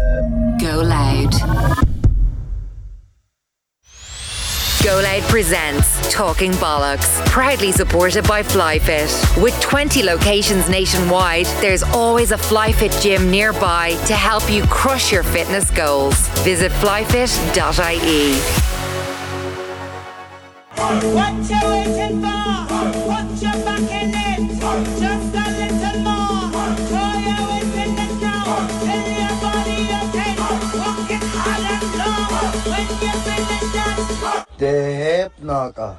Go Loud. Go Loud presents Talking Bollocks, proudly supported by FlyFit. With 20 locations nationwide, there's always a FlyFit gym nearby to help you crush your fitness goals. Visit flyfit.ie. What you waiting for? Put your back in it. Just a little more. Throw your weight in the ground. Tell your body you can. Walk it hard and long. When you finish that, The hip knocker.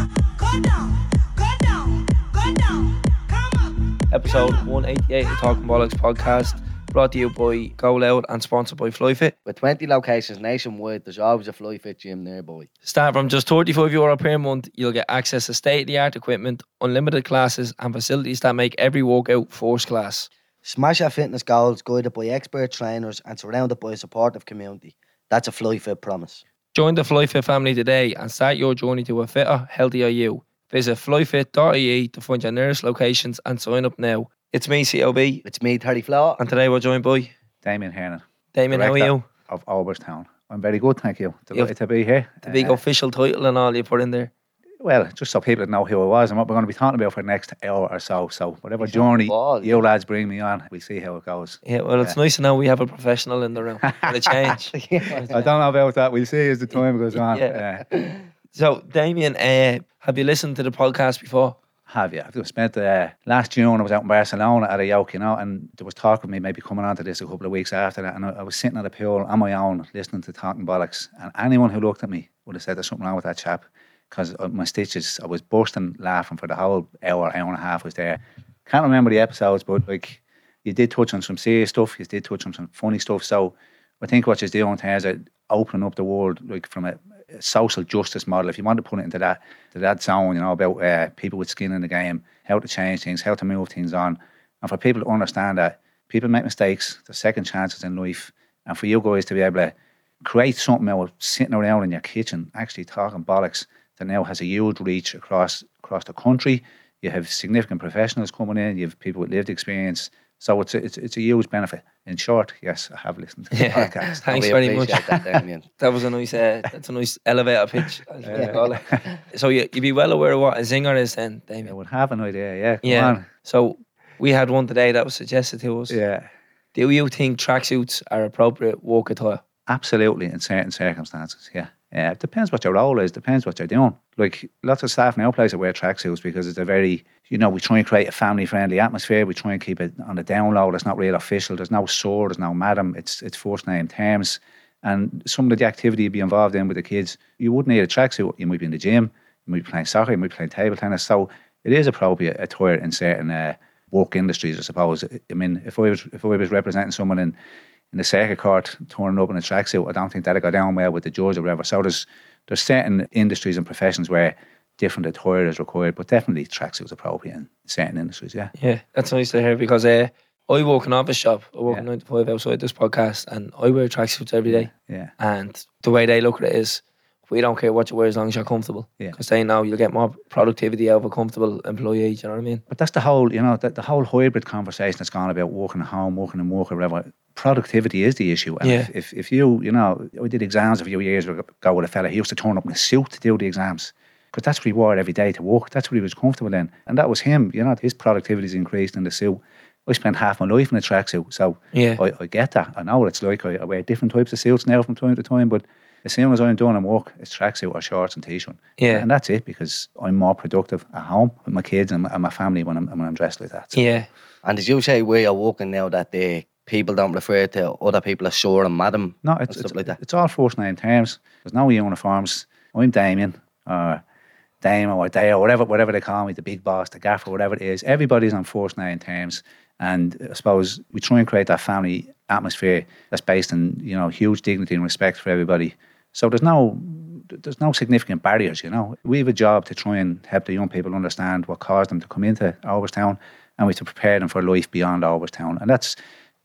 go down, go down, go down. Come up. Episode 188 of Talking Bollocks podcast, brought to you by Go Loud and sponsored by FlyFit. With 20 locations nationwide, there's always a FlyFit gym nearby. Start from just €35 per month, you'll get access to state-of-the-art equipment, unlimited classes and facilities that make every workout first class. Smash your fitness goals, guided by expert trainers and surrounded by a supportive community. That's a FlyFit promise. Join the FlyFit family today and start your journey to a fitter, healthier you. Visit flyfit.ie to find your nearest locations and sign up now. It's me, COB, It's me, 30 Floor. and today we're joined by Damien Hernan, Damien. How are you? of Alberstown. I'm very good, thank you. Delighted to be here. The big official title and all you put in there. Well, just so people know who I was and what we're going to be talking about for the next hour or so. So whatever journey ball, you lads bring me on, we'll see how it goes. Yeah, well, it's nice to know we have a professional in the room for a change. I don't know about that. We'll see as the time goes on. Yeah. So, Damien, have you listened to the podcast before? Have you? I've spent last June, I was out in Barcelona at a yoke, and there was talk of me maybe coming on to this a couple of weeks after that, and I was sitting at a pool on my own listening to Talking Bollocks, and anyone who looked at me would have said there's something wrong with that chap, because my stitches, I was bursting laughing for the whole hour and a half I was there. Can't remember the episodes, but like, you did touch on some serious stuff, you did touch on some funny stuff, so I think what you're doing in terms of opening up the world, like from a social justice model, if you want to put it into that zone, about people with skin in the game, how to change things, how to move things on, and for people to understand that people make mistakes, there's second chances in life, and for you guys to be able to create something out of sitting around in your kitchen, actually talking bollocks, that now has a huge reach across the country. You have significant professionals coming in, you have people with lived experience, so it's a huge benefit. In short, yes, I have listened to the podcast. Thanks We very much. appreciate that, Damien. That was a nice, that's a nice elevator pitch. As we call it. So you'd be well aware of what a zinger is then, I Damien. would have an idea, yeah. Come Yeah. on. So we had one today that was suggested to us. Yeah. Do you think tracksuits are appropriate work attire? Absolutely, in certain circumstances, yeah. It depends what your role is, depends what you're doing. Like, lots of staff now places wear tracksuits because it's a very, we try and create a family-friendly atmosphere. We try and keep it on the down low. It's not real official. There's no sir, there's no madam. It's first name terms. And some of the activity you'd be involved in with the kids, you wouldn't need a tracksuit. You might be in the gym, you might be playing soccer, you might be playing table tennis. So it is appropriate attire in certain work industries, I suppose. I mean, if I was representing someone in the circuit court turning up in a tracksuit, I don't think that'd go down well with the judge or whatever. So there's certain industries and professions where different attire is required, but definitely tracksuits appropriate in certain industries, yeah. Yeah, that's nice to hear because I work in an office shop. I work 9 to 5 outside this podcast and I wear tracksuits every day. Yeah. And the way they look at it is, we don't care what you wear as long as you're comfortable. Yeah. Because they know you'll get more productivity out of a comfortable employee, do you know what I mean? But that's the whole, the whole hybrid conversation that's gone about working at home, working in work or whatever. Productivity is the issue. And Yeah. if you, I did exams a few years ago with a fella. He used to turn up in a suit to do the exams because that's what he wore every day to work. That's what he was comfortable in. And that was him, his productivity's increased in the suit. I spent half my life in a tracksuit, so Yeah. I get that. I know what it's like. I wear different types of suits now from time to time, but as soon as I'm doing in work, it's tracksuit or shorts and t-shirt. Yeah. And that's it, because I'm more productive at home with my kids and my family when I'm dressed like that. So. Yeah. And as you say, where you're working now, that the people don't refer to other people as sir and madam, No, and stuff like that. it's all first name terms. There's no uniforms. I'm Damien or Dame or Dale, whatever they call me, the big boss, the gaffer, whatever it is. Everybody's on first name terms. And I suppose we try and create that family atmosphere that's based on, huge dignity and respect for everybody. So there's no significant barriers, We have a job to try and help the young people understand what caused them to come into Alberstown, and we have to prepare them for life beyond Alberstown. And that's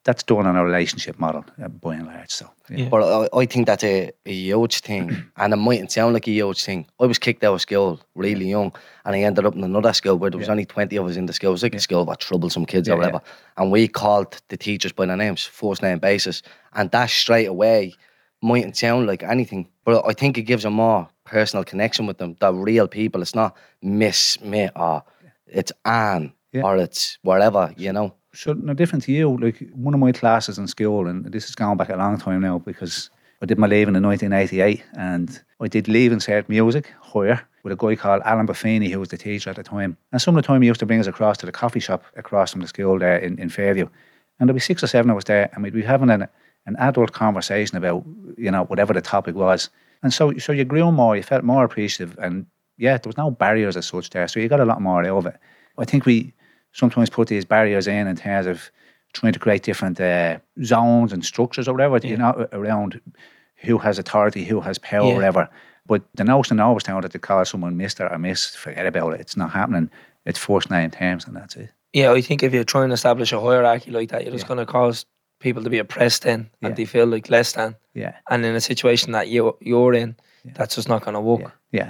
that's done on a relationship model, by and large. So, Yeah. But I think that's a huge thing, and it mightn't sound like a huge thing. I was kicked out of school really young, and I ended up in another school where there was only 20 of us in the school. It was like a school about troublesome kids or whatever. And we called the teachers by their names, first name basis, and that straight away mightn't sound like anything, but I think it gives a more personal connection with them. They're real people. It's not Miss Me or it's Anne or it's whatever, you know. So no different to you, like one of my classes in school, and this is going back a long time now because I did my leaving in 1988 and I did leaving cert music higher with a guy called Alan Buffini who was the teacher at the time. And some of the time he used to bring us across to the coffee shop across from the school there in Fairview. And there'd be 6 or 7 of us there and we'd be having an adult conversation about, you know, whatever the topic was. And so you grew more, you felt more appreciative, and there was no barriers as such there. So you got a lot more out of it. I think we sometimes put these barriers in terms of trying to create different zones and structures or whatever, you know, around who has authority, who has power, or whatever. But the notion always now that to call someone Mr. or Miss, forget about it. It's not happening. It's first name terms and that's it. Yeah, I think if you try and establish a hierarchy like that, you're just going to cause people to be oppressed then and they feel like less than. Yeah. And in a situation that you're in, that's just not going to work.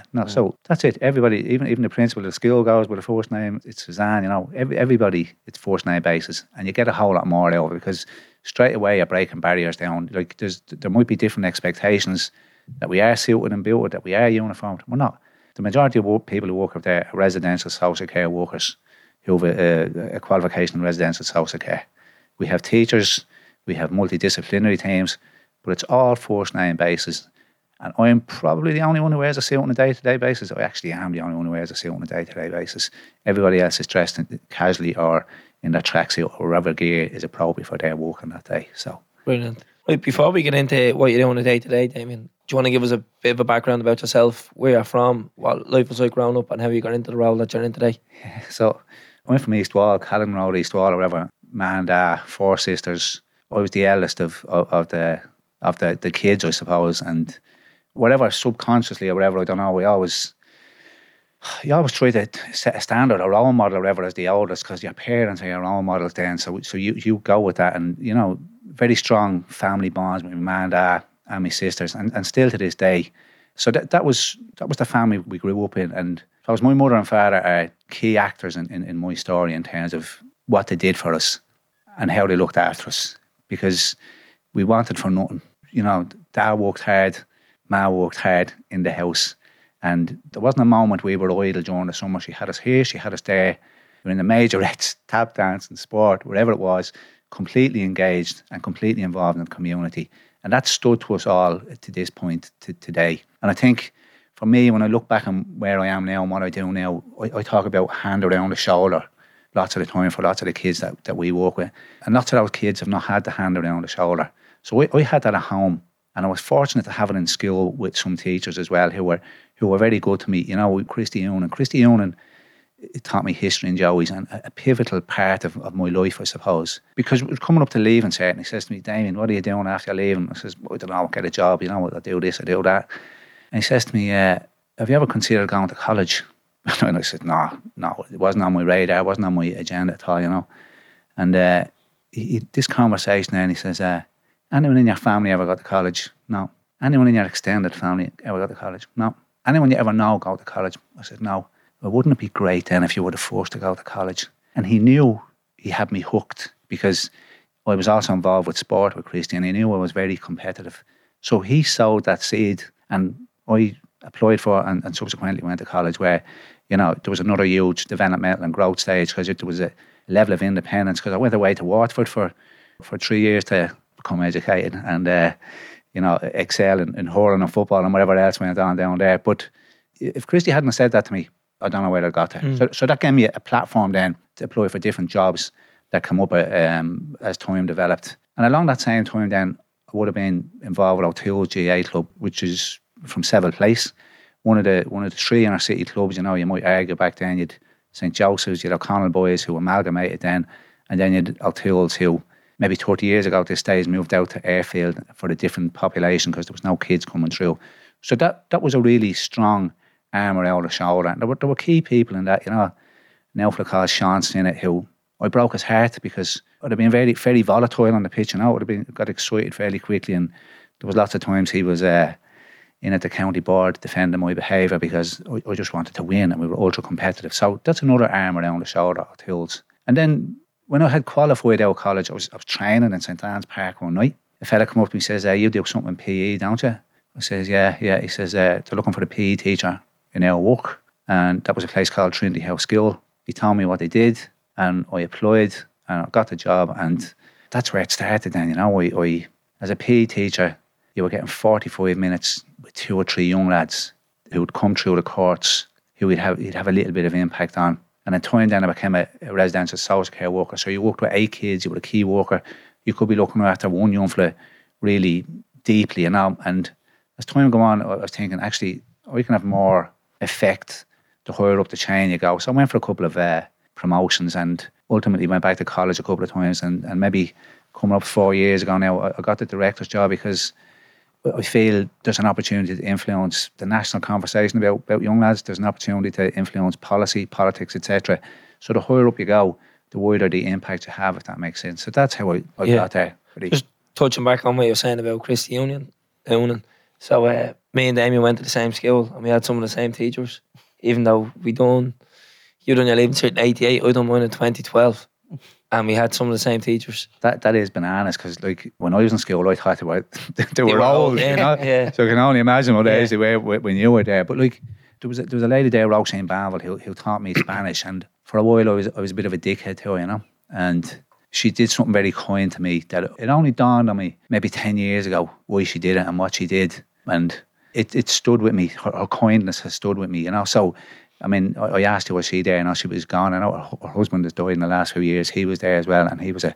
So that's it. Everybody, even the principal of the school goes with a first name. It's Suzanne, you know. Everybody, it's first name basis, and you get a whole lot more out of it because straight away you're breaking barriers down. Like there might be different expectations that we are suited and built, that we are uniformed. We're not. The majority of people who work up there are residential social care workers who have a qualification in residential social care. We have teachers, we have multidisciplinary teams, but it's all first name basis. And I'm probably the only one who wears a suit on a day-to-day basis. I actually am the only one who wears a suit on a day-to-day basis. Everybody else is dressed casually or in their tracksuit or whatever gear is appropriate for their work on that day. So brilliant. Right, before we get into what you do on a day-to-day, Damien, do you want to give us a bit of a background about yourself, where you're from, what life was like growing up and how you got into the role that you're in today? So I'm from East Wall, Callan Road, East Wall or whatever. My and 4 sisters. I was the eldest of the kids, I suppose, and whatever, subconsciously or whatever, I don't know, you always try to set a standard, a role model or whatever as the oldest, because your parents are your role models then, so you go with that. And, you know, very strong family bonds with my mum and dad and my sisters, and still to this day. So that was the family we grew up in, and so my mother and father are key actors in my story in terms of what they did for us and how they looked after us, because we wanted for nothing. You know, Dad worked hard, Ma worked hard in the house, and there wasn't a moment we were idle during the summer. She had us here, she had us there. We were in the majorettes, tap dance and sport, whatever it was, completely engaged and completely involved in the community. And that stood to us all to this point today. And I think for me, when I look back on where I am now and what I do now, I talk about hand around the shoulder lots of the time for lots of the kids that we work with. And lots of those kids have not had the hand around the shoulder. So I had that at home. And I was fortunate to have it in school with some teachers as well who were very good to me. You know, Christy Unan, it taught me history and Joey's, and a pivotal part of my life, I suppose. Because it was coming up to leaving cert, and he says to me, Damien, what are you doing after you're leaving? I says, I don't know, I'll get a job, you know, I do this, I do that. And he says to me, have you ever considered going to college? And I said, no, it wasn't on my radar, it wasn't on my agenda at all, you know. And this conversation, and he says, anyone in your family ever got to college? No. Anyone in your extended family ever got to college? No. Anyone you ever know go to college? I said, no. Well, wouldn't it be great then if you were the first to go to college? And he knew he had me hooked because I was also involved with sport with Christy, and he knew I was very competitive. So he sowed that seed, and I applied for and subsequently went to college where, you know, there was another huge developmental and growth stage because there was a level of independence, because I went away to Waterford for 3 years to become educated and, you know, excel in hurling and football and whatever else went on down there. But if Christy hadn't said that to me, I don't know where I got there. So that gave me a platform then to apply for different jobs that come up as time developed. And along that same time then, I would have been involved with O'Toole GA Club, which is from Seville Place. One of the 3 inner city clubs, you know, you might argue back then, you'd St. Joseph's, you'd O'Connell boys who amalgamated then, and then you'd O'Toole's who maybe 30 years ago at this stage moved out to Airfield for the different population because there was no kids coming through. So that was a really strong arm around the shoulder. And there were key people in that, you know, now for called Sean Sinnott, who I broke his heart because would have been very, very volatile on the pitch, you know. Would have been got excited fairly quickly, and there was lots of times he was in at the county board defending my behaviour because I just wanted to win, and we were ultra competitive. So that's another arm around the shoulder of tools. And then when I had qualified out of college, I was training in St Anne's Park one night. A fella come up to me and says, "You do something in PE, don't you?" I says, yeah. He says, they're looking for a PE teacher in our work. And that was a place called Trinity House School. He told me what they did, and I applied, and I got the job, and that's where it started then, you know. I as a PE teacher, you were getting 45 minutes with 2 or 3 young lads who would come through the courts, who you'd have a little bit of impact on. And in time then I became a residential social care worker. So you worked with 8 kids, you were a key worker. You could be looking after one young fella really deeply, you know. And as time go on, I was thinking, actually, I can have more effect the higher up the chain you go. So I went for a couple of promotions, and ultimately went back to college a couple of times, and maybe coming up 4 years ago now, I got the director's job because I feel there's an opportunity to influence the national conversation about young lads. There's an opportunity to influence policy, politics, etc. So the higher up you go, the wider the impact you have, if that makes sense. So that's how I got there. Just touching back on what you were saying about Christy Union. So me and Damien went to the same school, and we had some of the same teachers. Even though you done your leaving cert in 88, I done mine in 2012. And we had some of the same teachers. That is bananas, because like when I was in school, I thought they were old, you know. Yeah. So I can only imagine what age they were when you were there. But like there was a lady there, Roxanne Banville, who taught me Spanish, and for a while I was a bit of a dickhead to her, you know. And she did something very kind to me that it only dawned on me maybe 10 years ago why she did it and what she did, and it stood with me. Her kindness has stood with me, you know. So I mean, I asked her, was she there? And she was gone. I know her husband has died in the last few years. He was there as well, and he was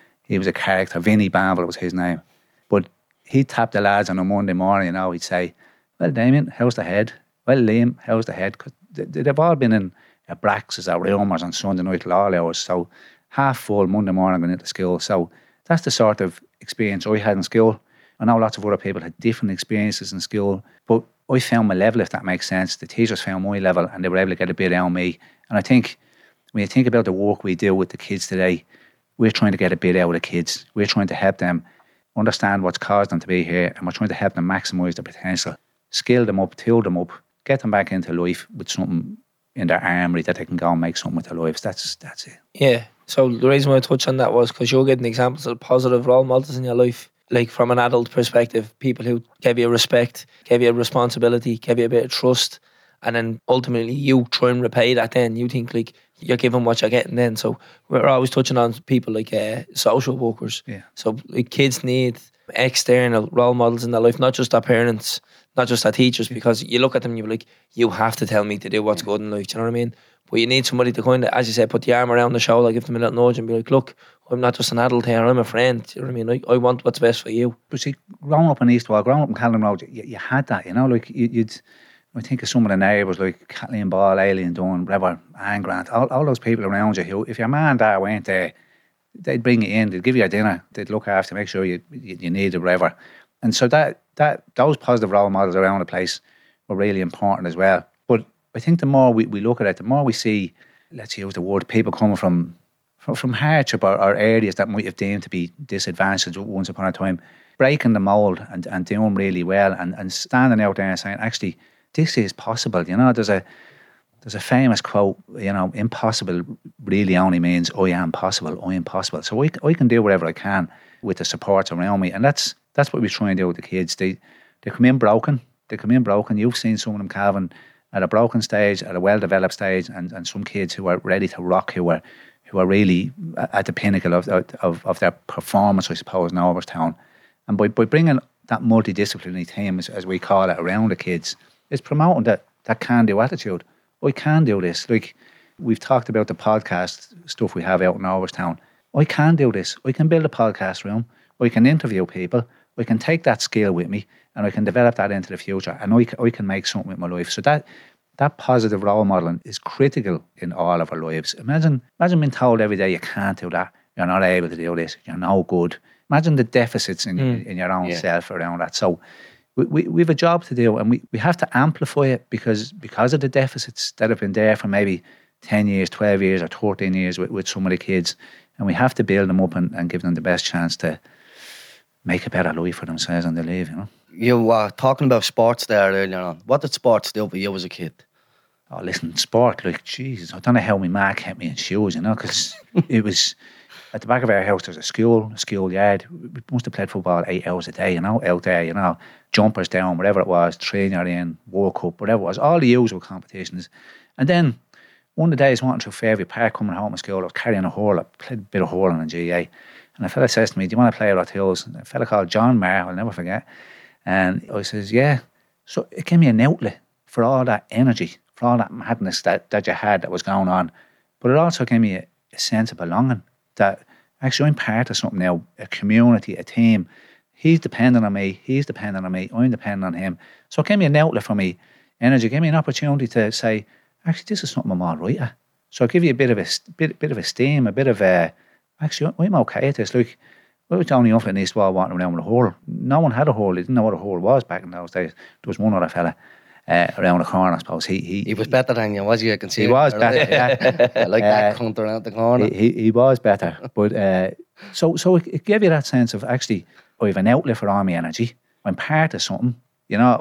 a character. Vinnie Banville was his name. But he'd tap the lads on a Monday morning, you know. He'd say, "Well, Damien, how's the head? Well, Liam, how's the head?" Because they've all been in Brax's or Rumours on Sunday night till all hours. So half full Monday morning going into school. So that's the sort of experience I had in school. I know lots of other people had different experiences in school, but I found my level, if that makes sense. The teachers found my level, and they were able to get a bit out of me. And I think when you think about the work we do with the kids today, we're trying to get a bit out of the kids. We're trying to help them understand what's caused them to be here, and we're trying to help them maximise their potential, skill them up, tool them up, get them back into life with something in their armoury that they can go and make something with their lives. That's it. Yeah. So the reason why I touched on that was because you're getting examples of positive role models in your life. Like from an adult perspective, people who gave you respect, gave you a responsibility, gave you a bit of trust, and then ultimately you try and repay that then. You think like you're giving what you're getting then. So we're always touching on people like social workers. Yeah. So like, kids need external role models in their life, not just their parents, not just their teachers, because you look at them and you're like, you have to tell me to do what's good in life. Do you know what I mean? But you need somebody to kind of, as you said, put the arm around the shoulder, give them a little nudge and be like, look, I'm not just an adult here, I'm a friend. Do you know what I mean? I want what's best for you. But see, growing up in Eastwall, growing up in Callan Road, you had that, you know, like you'd I think of some of the neighbours like Kathleen Ball, Aileen Dunn, Trevor, Anne Grant, all those people around you who, if your man and dad weren't there, they'd bring you in, they'd give you a dinner, they'd look after, make sure you needed whatever. And so that those positive role models around the place were really important as well. But I think the more we look at it, the more we see, let's use the word, people coming from hardship or areas that might have deemed to be disadvantaged once upon a time, breaking the mould and doing really well and standing out there and saying, actually, this is possible. You know, there's a famous quote, you know, impossible really only means I am possible, I am possible. So I can do whatever I can with the support around me. And that's what we try and do with the kids. They come in broken. You've seen some of them, Calvin, at a broken stage, at a well-developed stage, and some kids who are ready to rock, who are really at the pinnacle of their performance, I suppose, in Overstown. And by bringing that multidisciplinary team, as we call it, around the kids, it's promoting that can-do attitude. I can do this. Like, we've talked about the podcast stuff we have out in Overstown. I can do this. I can build a podcast room. I can interview people. I can take that skill with me and I can develop that into the future, and I can make something with my life. So that positive role modelling is critical in all of our lives. Imagine being told every day you can't do that, you're not able to do this, you're no good. Imagine the deficits in your own self around that. So we have a job to do, and we have to amplify it because of the deficits that have been there for maybe 10 years, 12 years or 13 years with some of the kids. And we have to build them up and give them the best chance to make a better life for themselves and they live, you know. You were talking about sports there earlier on. What did sports do for you as a kid? Oh, listen, sport, like, Jesus, I don't know how my ma kept me in shoes, you know, because it was, at the back of our house, there's a school yard. We must have played football 8 hours a day, you know, out there, you know, jumpers down, whatever it was, trainer in, World Cup, whatever it was, all the usual competitions. And then one of the days, walking through Fairview Park, coming home from school, I was carrying a hurl. I played a bit of hurling in GA. And a fella says to me, do you want to play at Hills? And a fella called John Marr, I'll never forget. And I says, yeah. So it gave me an outlet for all that energy, for all that madness that you had that was going on. But it also gave me a sense of belonging, that actually I'm part of something now, a community, a team. He's dependent on me, I'm dependent on him. So it gave me an outlet for me, energy, it gave me an opportunity to say, actually, this is something I'm all right at. So I'll give you a bit of a steam, a bit of a, actually, I'm okay at this. Like, I was only up in East Wall walking around with a hurl. No one had a hurl. They didn't know what a hurl was back in those days. There was one other fella around the corner, I suppose. He was better than you, was he? I can see he was better, yeah. I like that cunt around the corner. He was better. But so it gave you that sense of, actually, I have an outlet for all my energy. I'm part of something. You know,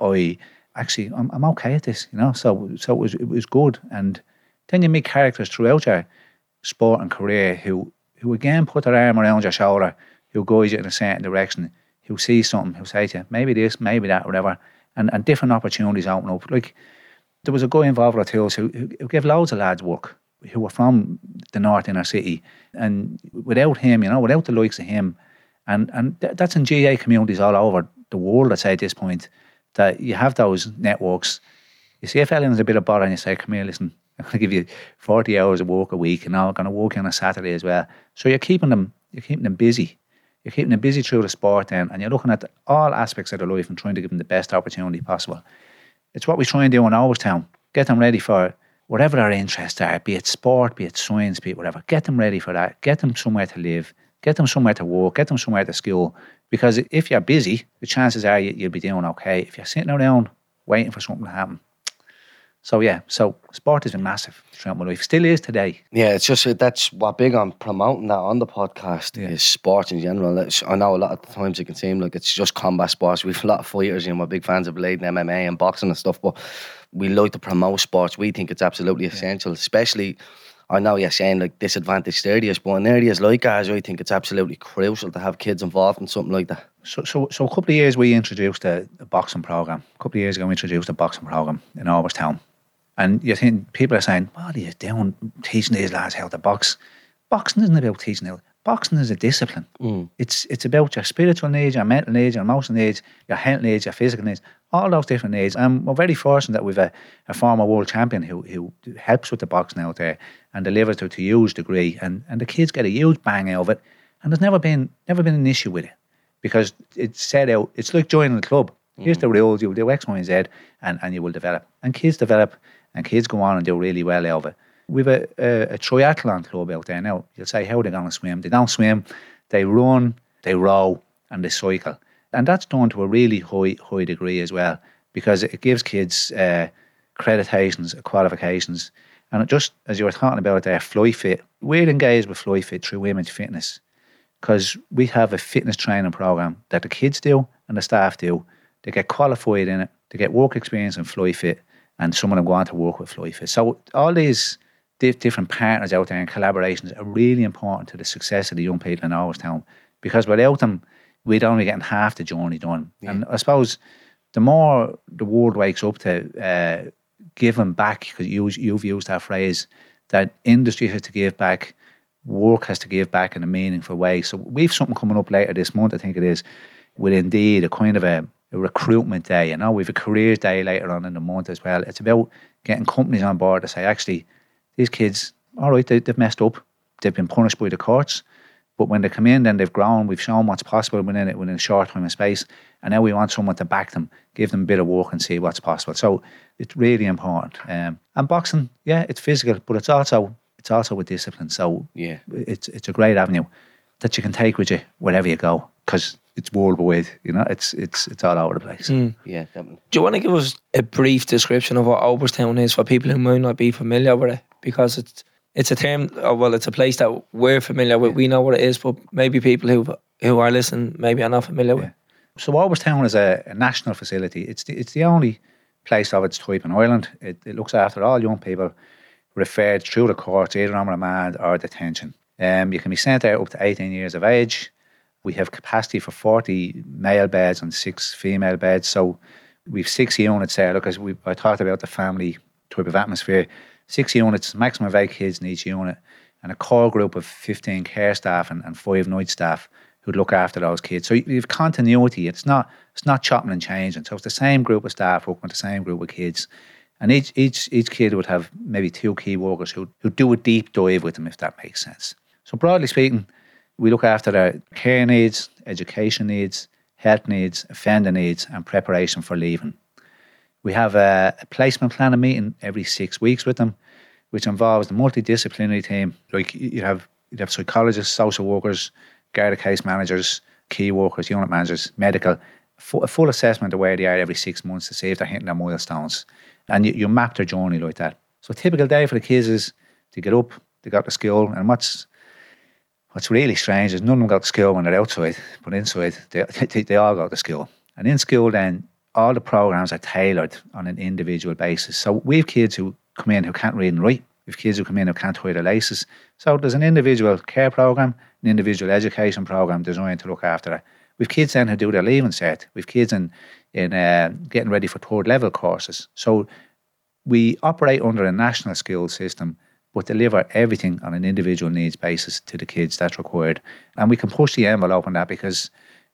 I'm okay at this, you know. So it was good. And then you meet characters throughout your sport and career who again put their arm around your shoulder, who guide you in a certain direction, who see something, who say to you, maybe this, maybe that, whatever. And different opportunities open up. Like, there was a guy involved at Hills who gave loads of lads work, who were from the north inner city. And without him, you know, without the likes of him, and that's in GA communities all over the world, I'd say at this point, that you have those networks. You see a fella in a bit of bother and you say, come here, listen, I'm going to give you 40 hours of work a week and I'm going to work on a Saturday as well. So you're keeping them busy. You're keeping them busy through the sport then, and you're looking at all aspects of their life and trying to give them the best opportunity possible. It's what we try and do in Overstown. Get them ready for whatever their interests are, be it sport, be it science, be it whatever. Get them ready for that. Get them somewhere to live. Get them somewhere to work. Get them somewhere to school. Because if you're busy, the chances are you'll be doing okay. If you're sitting around waiting for something to happen. So yeah, sport has been massive throughout my life. Still is today. Yeah, it's just, that's what big on promoting that on the podcast is sport in general. I know a lot of times it can seem like it's just combat sports. We've a lot of fighters and we're big fans of blade and MMA and boxing and stuff, but we like to promote sports. We think it's absolutely essential, especially, I know you're saying like disadvantaged areas, but in areas like ours, I think it's absolutely crucial to have kids involved in something like that. So a couple of years we introduced a boxing program. A couple of years ago we introduced a boxing program in Overstown. And you think people are saying, what are you doing teaching these lads how to box? Boxing isn't about teaching them. Boxing is a discipline. It's about your spiritual needs, your mental needs, your emotional needs, your health needs, your physical needs, all those different needs. And we're very fortunate that we've a former world champion who helps with the boxing out there and delivers to a huge degree. And the kids get a huge bang out of it. And there's never been an issue with it. Because it's set out, it's like joining a club. Here's the rules, you'll do X, Y, and Z, and you will develop. And kids develop, and kids go on and do really well out of it. We've a triathlon club out there now. You'll say, how are they going to swim? They don't swim, they run, they row, and they cycle. And that's done to a really high degree as well, because it gives kids accreditations, qualifications. And it just, as you were talking about there, FlyFit, we're engaged with FlyFit through Women's Fitness, because we have a fitness training program that the kids do and the staff do. They get qualified in it, they get work experience in FlyFit, and some of them go on to work with FlyFit. So all these different partners out there and collaborations are really important to the success of the young people in Overstown, because without them, we'd only get half the journey done. Yeah. And I suppose the more the world wakes up to giving back, because you've used that phrase, that industry has to give back, work has to give back in a meaningful way. So we've something coming up later this month, I think it is, with Indeed, a kind of a recruitment day. You know, we've a careers day later on in the month as well. It's about getting companies on board to say, actually, these kids, all right, they've messed up, they've been punished by the courts, but when they come in, then they've grown, we've shown what's possible within a short time of space, and now we want someone to back them, give them a bit of work and see what's possible. So it's really important. And boxing, yeah, it's physical, but it's also with discipline. So yeah, it's a great avenue that you can take with you wherever you go, because it's worldwide, you know, it's all over the place. Yeah, definitely. Do you want to give us a brief description of what Overstown is for people who might not be familiar with it? because it's a term, it's a place that we're familiar with. We know what it is, but maybe people who are listening maybe are not familiar with. So Walberstown is a national facility. It's the only place of its type in Ireland. It looks after all young people referred through the courts, either on remand or detention. You can be sent there up to 18 years of age. We have capacity for 40 male beds and 6 female beds. So we've 6 units there. Look, I talked about the family type of atmosphere. 6 units, maximum of 8 kids in each unit, and a core group of 15 care staff and 5 night staff who'd look after those kids. So you've continuity. It's not chopping and changing. So it's the same group of staff working with the same group of kids. And each kid would have maybe 2 key workers who do a deep dive with them, if that makes sense. So broadly speaking, we look after their care needs, education needs, health needs, offender needs, and preparation for leaving. We have a placement planning meeting every 6 weeks with them, which involves the multidisciplinary team. Like you'd have psychologists, social workers, Garda case managers, key workers, unit managers, medical, a full assessment of where they are every 6 months to see if they're hitting their milestones. And you map their journey like that. So a typical day for the kids is to get up, they go to school, and what's really strange is none of them go to school when they're outside, but inside they all go to school. And in school then, all the programs are tailored on an individual basis. So we have kids who come in who can't read and write. We have kids who come in who can't tie their laces. So there's an individual care program, an individual education program designed to look after that. We have kids then who do their leaving cert. We have kids in getting ready for 3rd level courses. So we operate under a national skills system, but deliver everything on an individual needs basis to the kids that's required. And we can push the envelope on that because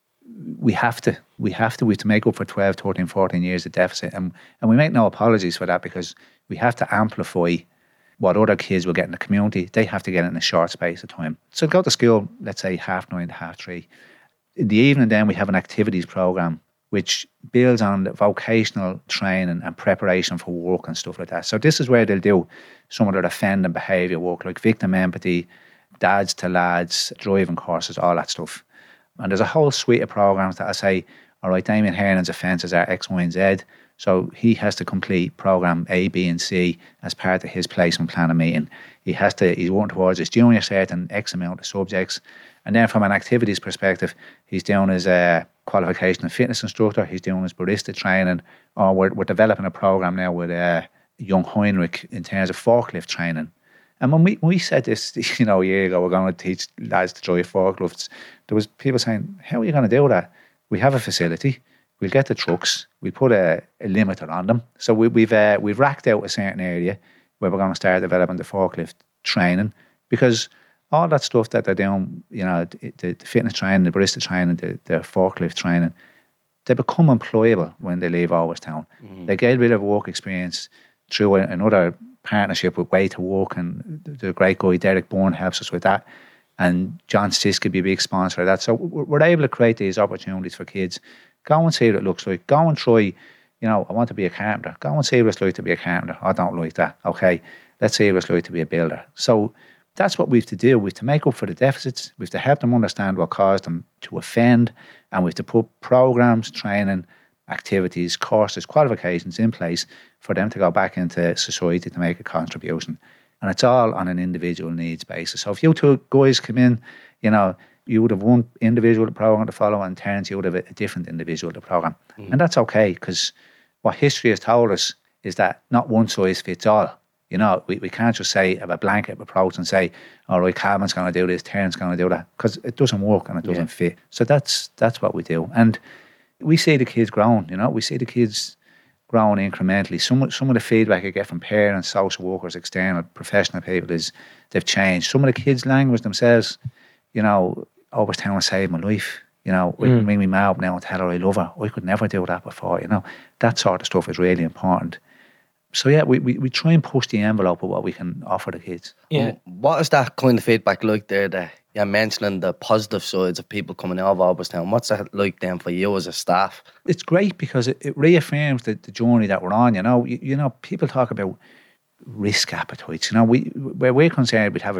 we have to make up for 12, 13, 14 years of deficit. And we make no apologies for that because we have to amplify what other kids will get in the community. They have to get it in a short space of time. So go to school, let's say 9:30 to 3:30. In the evening then we have an activities program which builds on the vocational training and preparation for work and stuff like that. So this is where they'll do some of their offending behaviour work, like victim empathy, dads to lads, driving courses, all that stuff. And there's a whole suite of programs that I say, all right, Damien Hernan's offences are X, Y, and Z. So he has to complete program A, B, and C as part of his placement planning meeting. He's working towards his junior cert and X amount of subjects. And then from an activities perspective, he's doing his qualification of fitness instructor, he's doing his barista training, or we're developing a program now with young Heinrich in terms of forklift training. And when we said this, a year ago, we're going to teach lads to drive forklifts, there was people saying, how are you going to do that? We have a facility, we'll get the trucks, we'll put a limiter on them. So we've racked out a certain area where we're going to start developing the forklift training, because all that stuff that they're doing, the fitness training, the barista training, the forklift training, they become employable when they leave Walberstown. Mm-hmm. They get a bit of work experience through another partnership with Way to Work, and the great guy Derek Bourne helps us with that. And John Sis could be a big sponsor of that. So we're able to create these opportunities for kids. Go and see what it looks like. Go and try, I want to be a carpenter. Go and see what it's like to be a carpenter. I don't like that. Okay, let's see what it's like to be a builder. So that's what we have to do. We have to make up for the deficits. We have to help them understand what caused them to offend. And we have to put programs, training, activities, courses, qualifications in place for them to go back into society to make a contribution. And it's all on an individual needs basis. So if you 2 guys come in, you would have one individual program to follow, and Terence, you would have a different individual program. Mm. And that's okay, because what history has told us is that not one size fits all. We can't just say, have a blanket approach and say, all right, Calvin's going to do this, Terence going to do that, because it doesn't work and it doesn't fit. So that's what we do. And we see the kids growing, we see the kids growing incrementally. Some of the feedback I get from parents, social workers, external professional people is they've changed. Some of the kids' language themselves, Walberstown saved my life. We can ring my mum up now and tell her I love her. I could never do that before, That sort of stuff is really important. So yeah, we try and push the envelope of what we can offer the kids. Yeah. What is that kind of feedback like there that you're mentioning, the positive sides of people coming out of Walberstown? What's that like then for you as a staff? It's great because it reaffirms the journey that we're on. People talk about risk appetites. Where we're concerned, we'd have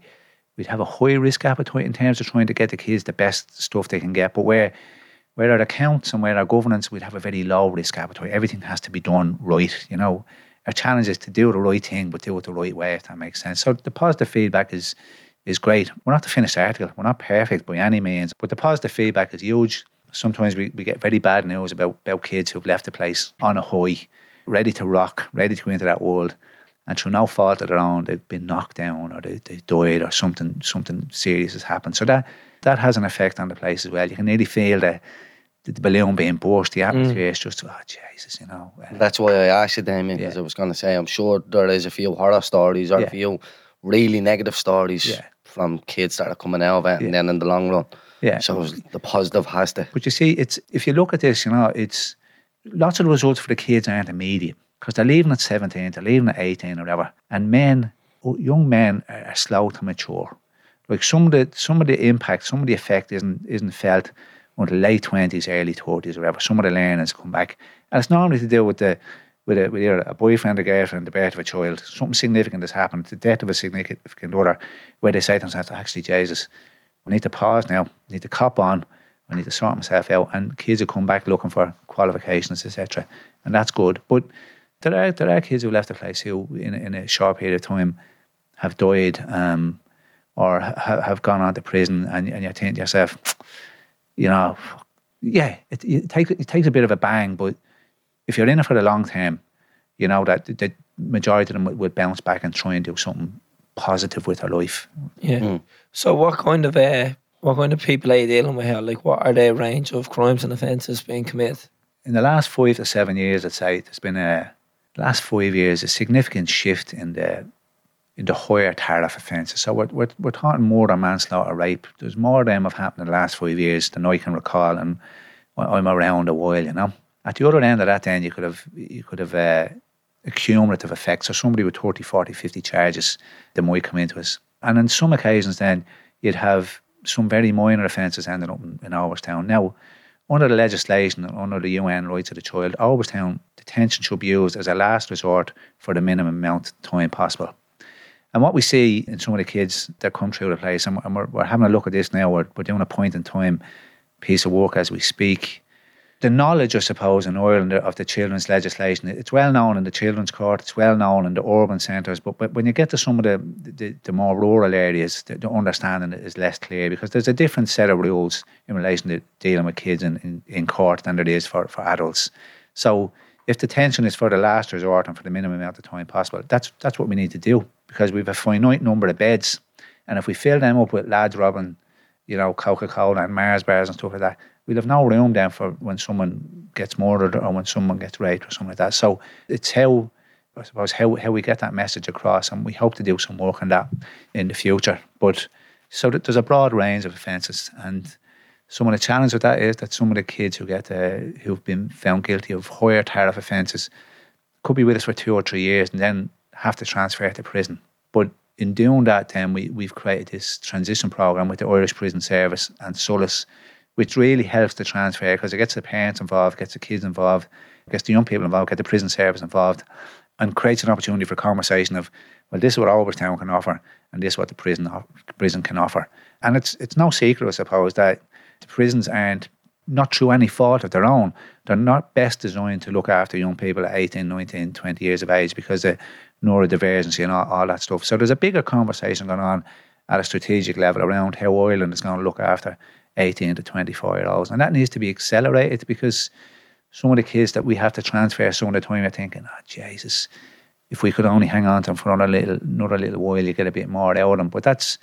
a high risk appetite in terms of trying to get the kids the best stuff they can get. But where our accounts and where our governance, we'd have a very low risk appetite. Everything has to be done right, our challenge is to do the right thing, but do it the right way, if that makes sense. So the positive feedback is great. We're not the finished article. We're not perfect by any means, but the positive feedback is huge. Sometimes we get very bad news about kids who've left the place on a high, ready to rock, ready to go into that world, and through no fault of their own, they've been knocked down or they died or something serious has happened. So that has an effect on the place as well. You can nearly feel the balloon being burst, the atmosphere is just, oh Jesus, you know. That's why I asked you, Damien, because I was going to say, I'm sure there is a few horror stories or a few really negative stories from kids that are coming out of it, and then in the long run. Yeah. So the positive has to. But you see, if you look at this, you know, it's lots of the results for the kids aren't immediate because they're leaving at 17, they're leaving at 18 or whatever. And young men are slow to mature. Like some of the impact, some of the effect isn't felt until late 20s, early 30s or whatever. Some of the learnings come back. And it's normally to do with either a boyfriend or girlfriend, the birth of a child, something significant has happened, the death of a significant other, where they say to themselves, actually, Jesus, we need to pause now, we need to cop on, we need to sort myself out. And kids will come back looking for qualifications, etc. And that's good. But there are kids who left the place who, in a short period of time, have died or have gone on to prison. And you think to yourself, you know, it takes a bit of a bang, but if you're in it for the long term, you know that the majority of them will bounce back and try and do something positive with their life. Yeah. So what kind of people are you dealing with here? Like, what are the range of crimes and offences being committed? In the last 5 to 7 years, I'd say there's been a significant shift in the higher tariff offences. So we're talking murder, manslaughter, rape. There's more of them have happened in the last 5 years than I can recall, and I'm around a while, you know. At the other end of that, then you could have a cumulative effect. So somebody with 30, 40, 50 charges that might come into us. And on some occasions then you'd have some very minor offences ending up in Overstown. Now, under the legislation and under the UN rights of the child, Overstown detention should be used as a last resort for the minimum amount of time possible. And what we see in some of the kids that come through the place, and we're having a look at this now, we're doing a point in time piece of work as we speak. The knowledge, I suppose, in Ireland of the children's legislation, it's well known in the children's court, it's well known in the urban centres, but when you get to some of the more rural areas, the understanding is less clear because there's a different set of rules in relation to dealing with kids in court than there is for adults. So if detention is for the last resort and for the minimum amount of time possible, that's what we need to do because we have a finite number of beds, and if we fill them up with lads robbing, you know, Coca-Cola and Mars bars and stuff like that, we'll have no room then for when someone gets murdered or when someone gets raped or something like that. So it's how we get that message across, and we hope to do some work on that in the future. But so there's a broad range of offences, and some of the challenge with that is that some of the kids who've been found guilty of higher tariff offences could be with us for 2 or 3 years and then have to transfer to prison. But in doing that, then we've created this transition programme with the Irish Prison Service and Solace, which really helps the transfer because it gets the parents involved, gets the kids involved, gets the young people involved, gets the prison service involved, and creates an opportunity for conversation of, well, this is what Overstown can offer and this is what the prison can offer. And it's no secret, I suppose, that the prisons aren't, not through any fault of their own, they're not best designed to look after young people at 18, 19, 20 years of age because of neurodivergency and all that stuff. So there's a bigger conversation going on at a strategic level around how Ireland is going to look after 18 to 24-year-olds. And that needs to be accelerated because some of the kids that we have to transfer some of the time are thinking, oh, Jesus, if we could only hang on to them for another little while, you get a bit more out of them. But that's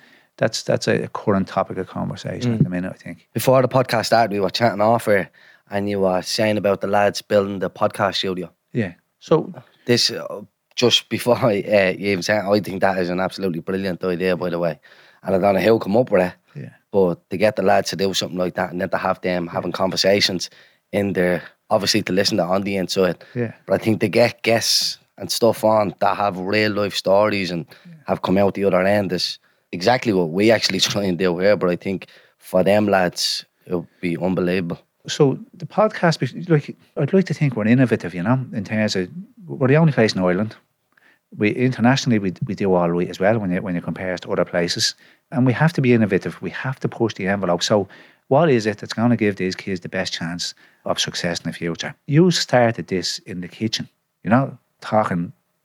a current topic of conversation at the minute, I think. Before the podcast started, we were chatting off here and you were saying about the lads building the podcast studio. Yeah. So this, just before you even say it, I think that is an absolutely brilliant idea, by the way. And I don't know who come up with it. Yeah. But to get the lads to do something like that and then to have them having conversations in there, obviously to listen to on the inside. Yeah. But I think to get guests and stuff on that have real life stories and have come out the other end is exactly what we actually try and do here. But I think for them lads, it would be unbelievable. So the podcast, like, I'd like to think we're innovative, you know, in terms of we're the only place in Ireland. Internationally we do all right as well when you compare us to other places. And we have to be innovative. We have to push the envelope. So what is it that's going to give these kids the best chance of success in the future? You started this in the kitchen, you know, talking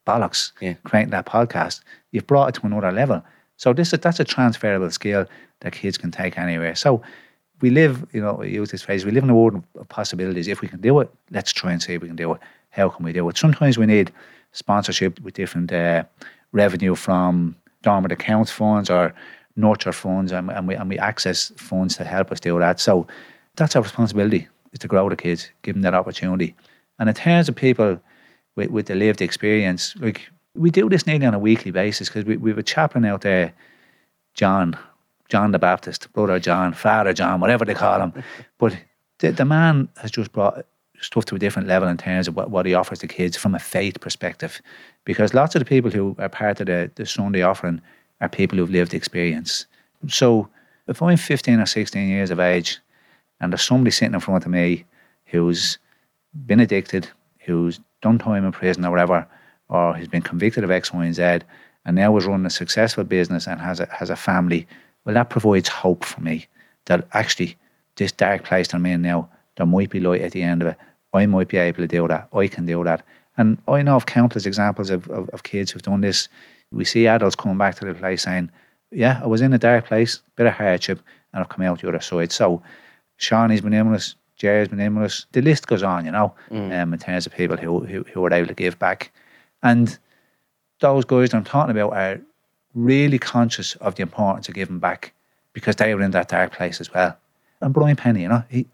bollocks Yeah. creating that podcast. You've brought it to another level. So that's a transferable skill that kids can take anywhere. So we live, we use this phrase, we live in a world of possibilities. If we can do it, let's try and see if we can do it. How can we do it? Sometimes we need sponsorship with different revenue from dormant accounts funds or nurture funds, and we access funds to help us do that. So that's our responsibility, is to grow the kids, give them that opportunity. And in terms of people with the lived experience, like we do this nearly on a weekly basis, because we have a chaplain out there, John the Baptist, Brother John, Father John, whatever they call him. But the man has just brought stuff to a different level in terms of what he offers the kids from a faith perspective. Because lots of the people who are part of the Sunday offering are people who've lived experience. So if I'm 15 or 16 years of age and there's somebody sitting in front of me who's been addicted, who's done time in prison or whatever, or who's been convicted of X, Y, and Z, and now is running a successful business and has a family, well, that provides hope for me that actually this dark place I'm in now, there might be light at the end of it. I might be able to do that. I can do that. And I know of countless examples of kids who've done this. We see adults coming back to the place saying, yeah, I was in a dark place, bit of hardship, and I've come out the other side. So Shawnee's been in with us, Jerry's been in with us. The list goes on, in terms of people who are able to give back. And those guys that I'm talking about are really conscious of the importance of giving back, because they were in that dark place as well. And Brian Penny,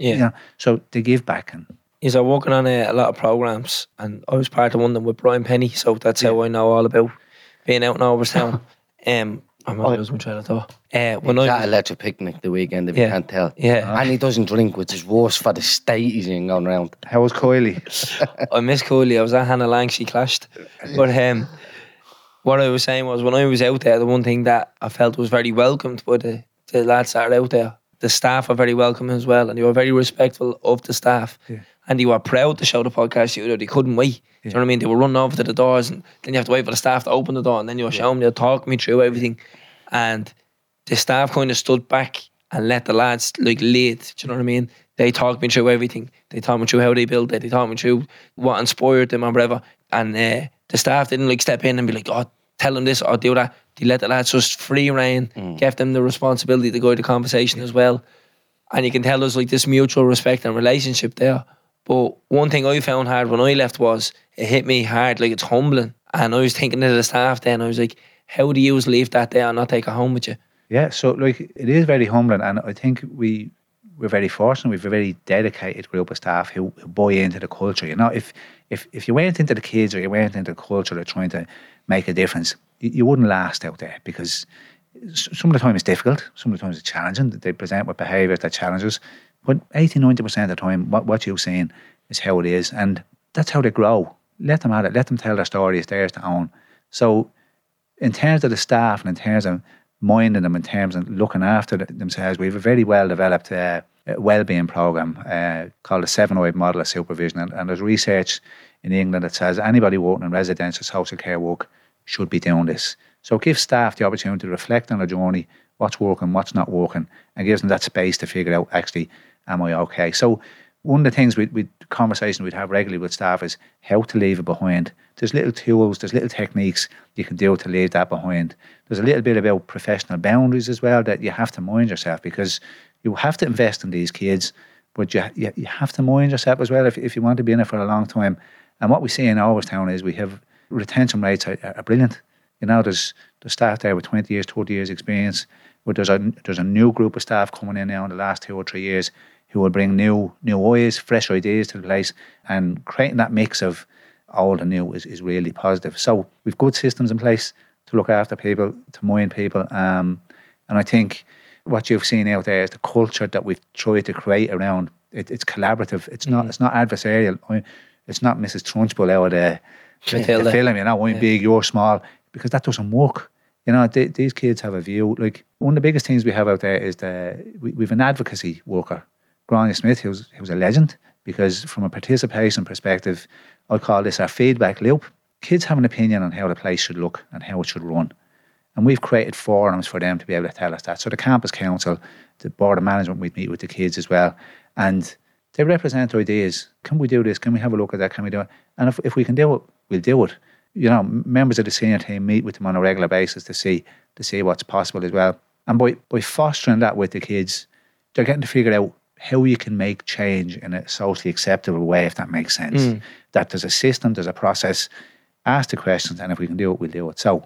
so they give back. And He's working on a lot of programs, and I was part of one of them with Brian Penny, so that's how I know all about being out in Overstown. I'm not losing my train of thought. When That electric picnic the weekend, if you can't tell. Yeah. And he doesn't drink, which is worse for the state he's in going around. how was Kylie? I miss Cooley. I was at Hannah Lang, she clashed. But what I was saying was, when I was out there, the one thing that I felt was very welcomed by the lads that are out there. The staff are very welcoming as well, and they were very respectful of the staff. Yeah. And they were proud to show the podcast to you. They couldn't wait. Yeah. Do you know what I mean? They were running over to the doors, and then you have to wait for the staff to open the door, and then you were showing them, they'll talk me through everything. And the staff kind of stood back and let the lads lead. Do you know what I mean? They talked me through everything. They taught me through how they built it. They taught me through what inspired them or whatever. And the staff didn't step in and be like, oh, tell them this or do that. They let the lads just free rein, gave them the responsibility to guide the conversation as well. And you can tell there's this mutual respect and relationship there. But one thing I found hard when I left was, it hit me hard, it's humbling. And I was thinking to the staff then, I was like, how do you leave that there and not take it home with you? Yeah, so it is very humbling, and I think we're very fortunate. We've a very dedicated group of staff who buy into the culture. If you went into the kids or you went into the culture of trying to make a difference, you wouldn't last out there, because some of the time it's difficult, some of the time it's challenging. They present with behaviours that challenges, but 80-90% of the time, what you've seen is how it is, and that's how they grow. Let them have it. Let them tell their story. It's theirs to own. So in terms of the staff and in terms of minding them, in terms of looking after themselves, we have a very well developed wellbeing program called the 7-Eyed Model of Supervision, and there's research in England that says anybody working in residential social care work should be doing this. So it gives staff the opportunity to reflect on their journey, what's working, what's not working, and gives them that space to figure out, actually, am I okay? So one of the things with conversations we'd have regularly with staff is how to leave it behind. There's little tools, there's little techniques you can do to leave that behind. There's a little bit about professional boundaries as well that you have to mind yourself, because you have to invest in these kids, but you have to mind yourself as well if you want to be in it for a long time. And what we see in Overstown is we have retention rates are brilliant. There's staff there with 20 years, 30 years experience, but there's a new group of staff coming in now in the last 2 or 3 years who will bring new eyes, fresh ideas to the place, and creating that mix of old and new is really positive. So we've good systems in place to look after people, to mind people, and I think what you've seen out there is the culture that we've tried to create around it. It's collaborative. It's not adversarial. It's not Mrs. Trunchbull out of the film. I'm big, you're small, because that doesn't work. These kids have a view. One of the biggest things we have out there is we've an advocacy worker, Grania Smith, who's a legend, because from a participation perspective, I call this our feedback loop. Kids have an opinion on how the place should look and how it should run. And we've created forums for them to be able to tell us that. So the campus council, the board of management, we meet with the kids as well. And they represent ideas. Can we do this? Can we have a look at that? Can we do it? And if we can do it, we'll do it. members of the senior team meet with them on a regular basis to see what's possible as well. And by fostering that with the kids, they're getting to figure out how you can make change in a socially acceptable way, if that makes sense. That there's a system, there's a process. Ask the questions, and if we can do it, we'll do it. So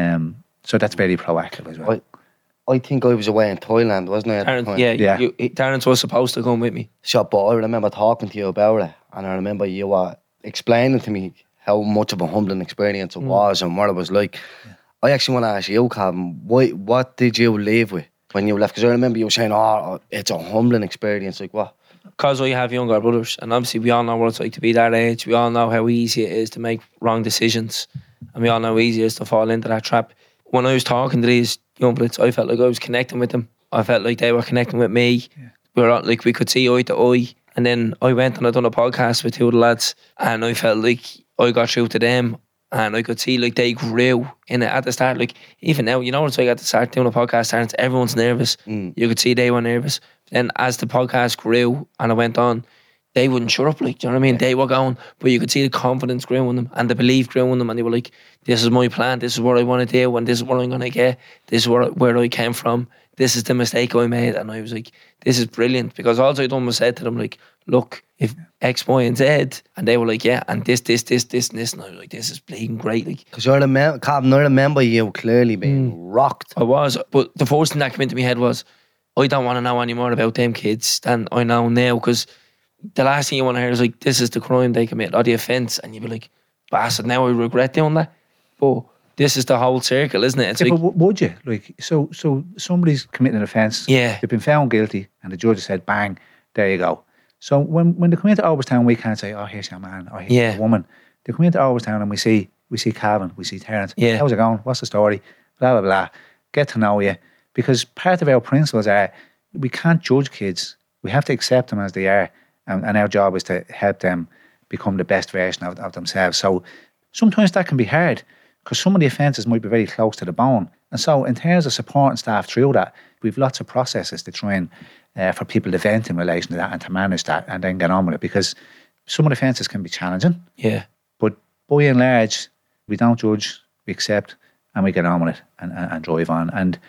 that's very proactive as well. I think I was away in Thailand, wasn't I? At the Terence, time? yeah. Terence was supposed to come with me. Sure, but I remember talking to you about it, and I remember you were explaining to me how much of a humbling experience it was and what it was like. I actually want to ask you, Calvin, what did you leave with when you left? Because I remember you saying, it's a humbling experience. Like what? Because I have younger brothers, and obviously we all know what it's like to be that age. We all know how easy it is to make wrong decisions, and we all know how easy it is to fall into that trap. When I was talking to these young blitz, I felt like I was connecting with them. I felt like they were connecting with me. We were like, we could see eye to eye. And then I went and I done a podcast with two of the lads, and I felt like I got through to them, and I could see like they grew in it at the start. Like even now, it's like at the start doing a podcast, Terence, everyone's nervous. You could see they were nervous. Then as the podcast grew and I went on, they wouldn't shut up. Like, do you know what I mean? They were going, but you could see the confidence grew in them and the belief grew in them, and they were like, this is my plan, this is what I want to do, and this is what I'm going to get, this is where I came from, this is the mistake I made. And I was like, this is brilliant, because all I done was said to them, like, look, if X, Y and Z, and they were like, yeah, and this and this, and I was like, this is bleeding great. Like, because I remember you clearly being rocked. I was, but the first thing that came into my head was, I don't want to know any more about them kids than I know now, because the last thing you want to hear is like, this is the crime they committed or the offence, and you'd be like, bastard, now I regret doing that. But this is the whole circle, isn't it? It's like, but would you? Like, so somebody's committing an offence, they've been found guilty, and the judge said, bang, there you go. So when they come into Alberstown, we can't say, here's your man, or here's your woman. They come into Alberstown and we see Calvin, we see Terence. How's it going? What's the story? Blah, blah, blah. Get to know you. Because part of our principles are, we can't judge kids. We have to accept them as they are. And our job is to help them become the best version of themselves. So sometimes that can be hard, because some of the offences might be very close to the bone. And so in terms of supporting staff through that, we've lots of processes to try and for people to vent in relation to that and to manage that and then get on with it, because some of the offences can be challenging. Yeah. But by and large, we don't judge, we accept, and we get on with it and drive on. And,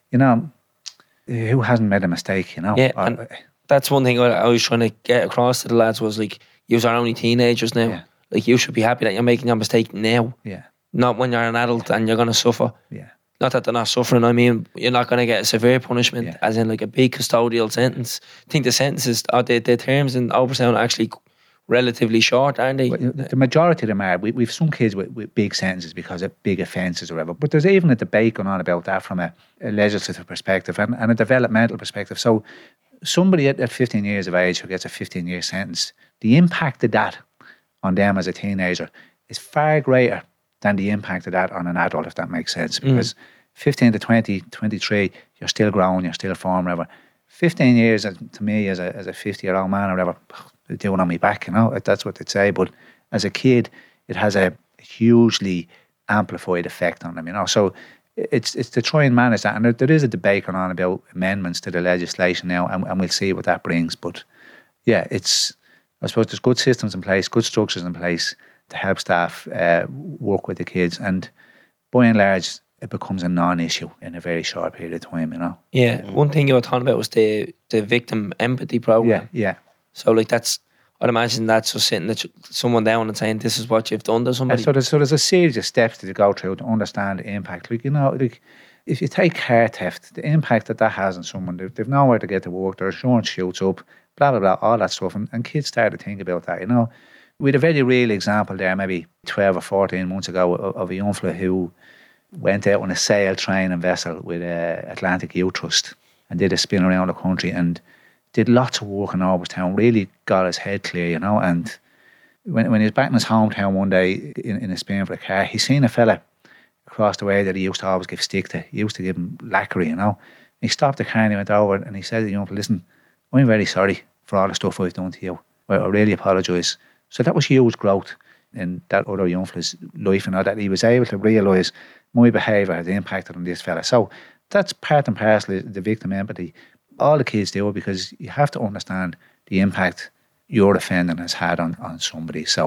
who hasn't made a mistake, Yeah, and that's one thing I was trying to get across to the lads was like, you are only teenagers now. Like, you should be happy that you're making your mistake now. Not when you're an adult and you're going to suffer. Not that they're not suffering, I mean, you're not going to get a severe punishment, as in like a big custodial sentence. I think the sentences, the terms in Alberstown are actually relatively short, aren't they? Well, the majority of them are. We've some kids with big sentences because of big offences or whatever. But there's even a debate going on about that from a legislative perspective and a developmental perspective. So somebody at 15 years of age who gets a 15-year sentence, the impact of that on them as a teenager is far greater than the impact of that on an adult, if that makes sense. Because 15 to 20, 23, you're still growing, you're still forming, whatever. 15 years to me as a 50-year-old man or whatever, they're doing on me back, that's what they'd say. But as a kid, it has a hugely amplified effect on them, So it's to try and manage that. And there is a debate going on about amendments to the legislation now, and we'll see what that brings. But yeah, I suppose there's good systems in place, good structures in place to help staff work with the kids. And by and large, it becomes a non-issue in a very short period of time, Yeah, one thing you were talking about was the victim empathy program. Yeah. So like I'd imagine that's just sitting someone down and saying, this is what you've done to somebody. So there's a series of steps to go through to understand the impact. Like, if you take car theft, the impact that has on someone, they've nowhere to get to work, their insurance shoots up, blah, blah, blah, all that stuff. And kids start to think about that, We had a very real example there, maybe 12 or 14 months ago, of a young fella who went out on a sail training vessel with Atlantic Youth Trust and did a spin around the country and did lots of work in Alberstown, really got his head clear, And when he was back in his hometown one day in a spin for a car, he seen a fella across the way that he used to always give stick to. He used to give him lacquery, He stopped the car and he went over and he said to the young fella, listen, I'm very sorry for all the stuff I've done to you. I really apologise. So that was huge growth in that other young fella's life, that he was able to realise my behaviour had impacted on this fella. So that's part and parcel of the victim empathy. All the kids do it because you have to understand the impact your offending has had on somebody. So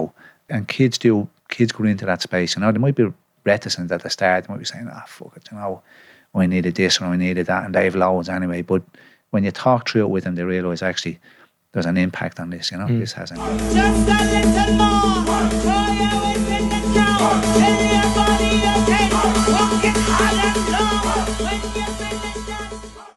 And kids go into that space. You know, they might be reticent at the start. They might be saying, fuck it, you know, I needed this or I needed that, and they have loads anyway. But when you talk through it with them, they realise actually there's an impact on this, you know, this has an impact. Just a little more. Throw your weight in the ground. Tell your body okay. Walk it hard and slow. When you finish that,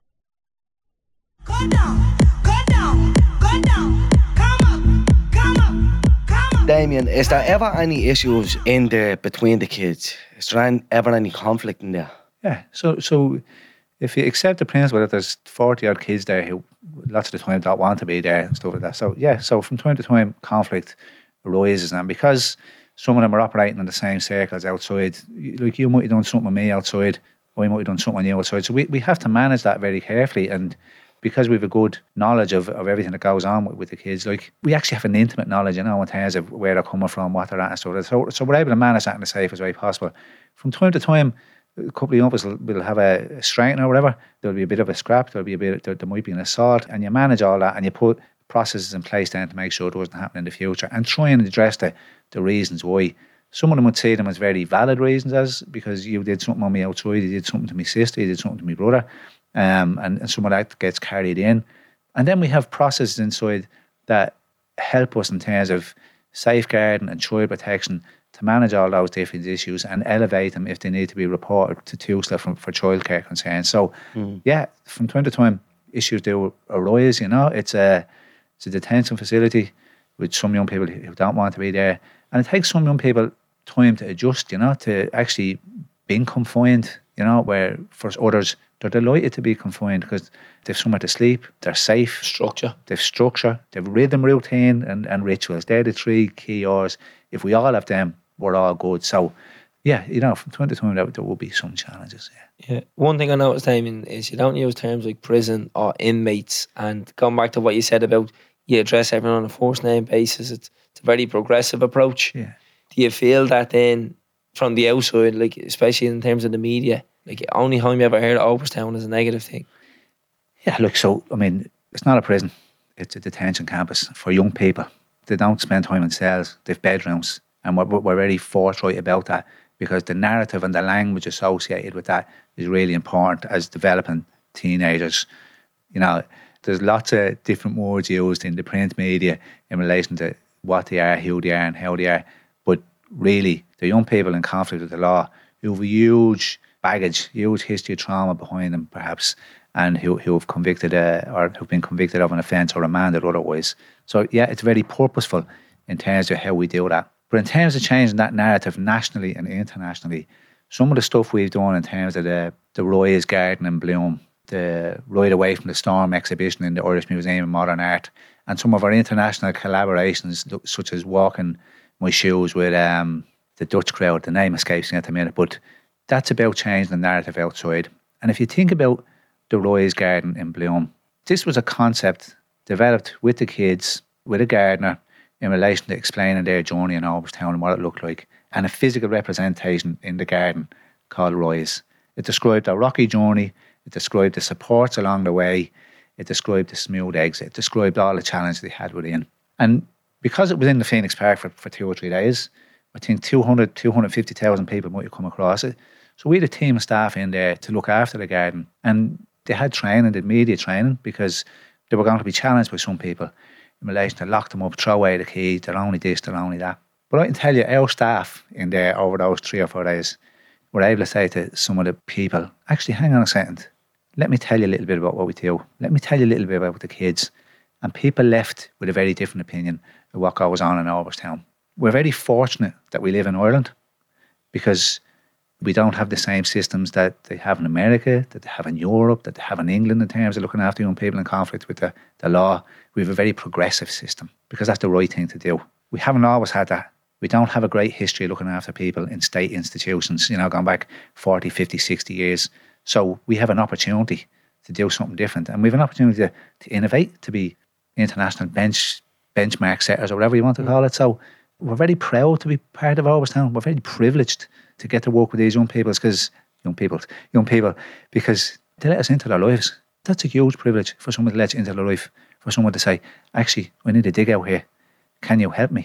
go down, go down, go down. Come up, come up, come up. Damien, is there ever any issues between the kids? Is there ever any conflict in there? Yeah, so if you accept the principle that there's 40 odd kids there who lots of the time don't want to be there and stuff like that. So yeah, so from time to time conflict arises, and because some of them are operating in the same circles outside, like you might have done something with me outside, or I might have done something on you outside. So we have to manage that very carefully, and because we have a good knowledge of everything that goes on with the kids, like we actually have an intimate knowledge, you know, in terms of where they're coming from, what they're at and stuff like that. So we're able to manage that in the safest way possible. From time to time, a couple of young us will have a straightener or whatever. There'll be a bit of a scrap. There might be an assault, and you manage all that, and you put processes in place then to make sure it doesn't happen in the future, and try and address the reasons why. Some of them would see them as very valid reasons, as because you did something on me outside, you did something to my sister, you did something to my brother, and some of that gets carried in. And then we have processes inside that help us in terms of safeguarding and child protection to manage all those different issues and elevate them if they need to be reported to TUSLA for childcare concerns. So, yeah, from time to time, issues do arise, you know. It's a detention facility with some young people who don't want to be there. And it takes some young people time to adjust, you know, to actually being confined, you know, where for others, they're delighted to be confined because they've somewhere to sleep, they're safe. They've structure, they've rhythm, routine and rituals. They're the three key R's. If we all have them, we're all good. So, yeah, you know, from time to time, there will be some challenges. Yeah. One thing I noticed, Damien, is you don't use terms like prison or inmates. And going back to what you said about you address everyone on a first name basis, it's a very progressive approach. Yeah. Do you feel that then from the outside, like especially in terms of the media, like only time you ever heard of Oberstown is a negative thing? Yeah, look, so, I mean, it's not a prison. It's a detention campus for young people. They don't spend time in cells. They've bedrooms. And we're very forthright about that because the narrative and the language associated with that is really important as developing teenagers. You know, there's lots of different words used in the print media in relation to what they are, who they are and how they are. But really, the young people in conflict with the law who have a huge baggage, huge history of trauma behind them perhaps, and who have convicted or who've been convicted of an offence or remanded otherwise. So yeah, it's very purposeful in terms of how we do that. But in terms of changing that narrative nationally and internationally, some of the stuff we've done in terms of the Rise Garden in Bloom, the Ride Away from the Storm exhibition in the Irish Museum of Modern Art, and some of our international collaborations, such as Walking My Shoes with the Dutch crowd, the name escapes me at the minute, but that's about changing the narrative outside. And if you think about the Rise Garden in Bloom, this was a concept developed with the kids, with a gardener, in relation to explaining their journey in Oberstown and what it looked like, and a physical representation in the garden called Rise. It described their rocky journey, it described the supports along the way, it described the smooth exit, it described all the challenges they had within. And because it was in the Phoenix Park for 2 or 3 days, I think 250,000 people might have come across it. So we had a team of staff in there to look after the garden, and they had training, they had media training, because they were going to be challenged by some people in relation to lock them up, throw away the key, they're only this, they're only that. But I can tell you, our staff in there over those 3 or 4 days were able to say to some of the people, actually, hang on a second, let me tell you a little bit about what we do. Let me tell you a little bit about the kids. And people left with a very different opinion of what goes on in Oberstown. We're very fortunate that we live in Ireland because we don't have the same systems that they have in America, that they have in Europe, that they have in England in terms of looking after young people in conflict with the law. We have a very progressive system because that's the right thing to do. We haven't always had that. We don't have a great history of looking after people in state institutions, you know, going back 40, 50, 60 years. So we have an opportunity to do something different. And we have an opportunity to innovate, to be international benchmark setters or whatever you want to call it. So we're very proud to be part of Oberstown. We're very privileged to get to work with these young people because they let us into their lives. That's a huge privilege for someone to let you into their life, for someone to say, actually, I need to dig out here. Can you help me?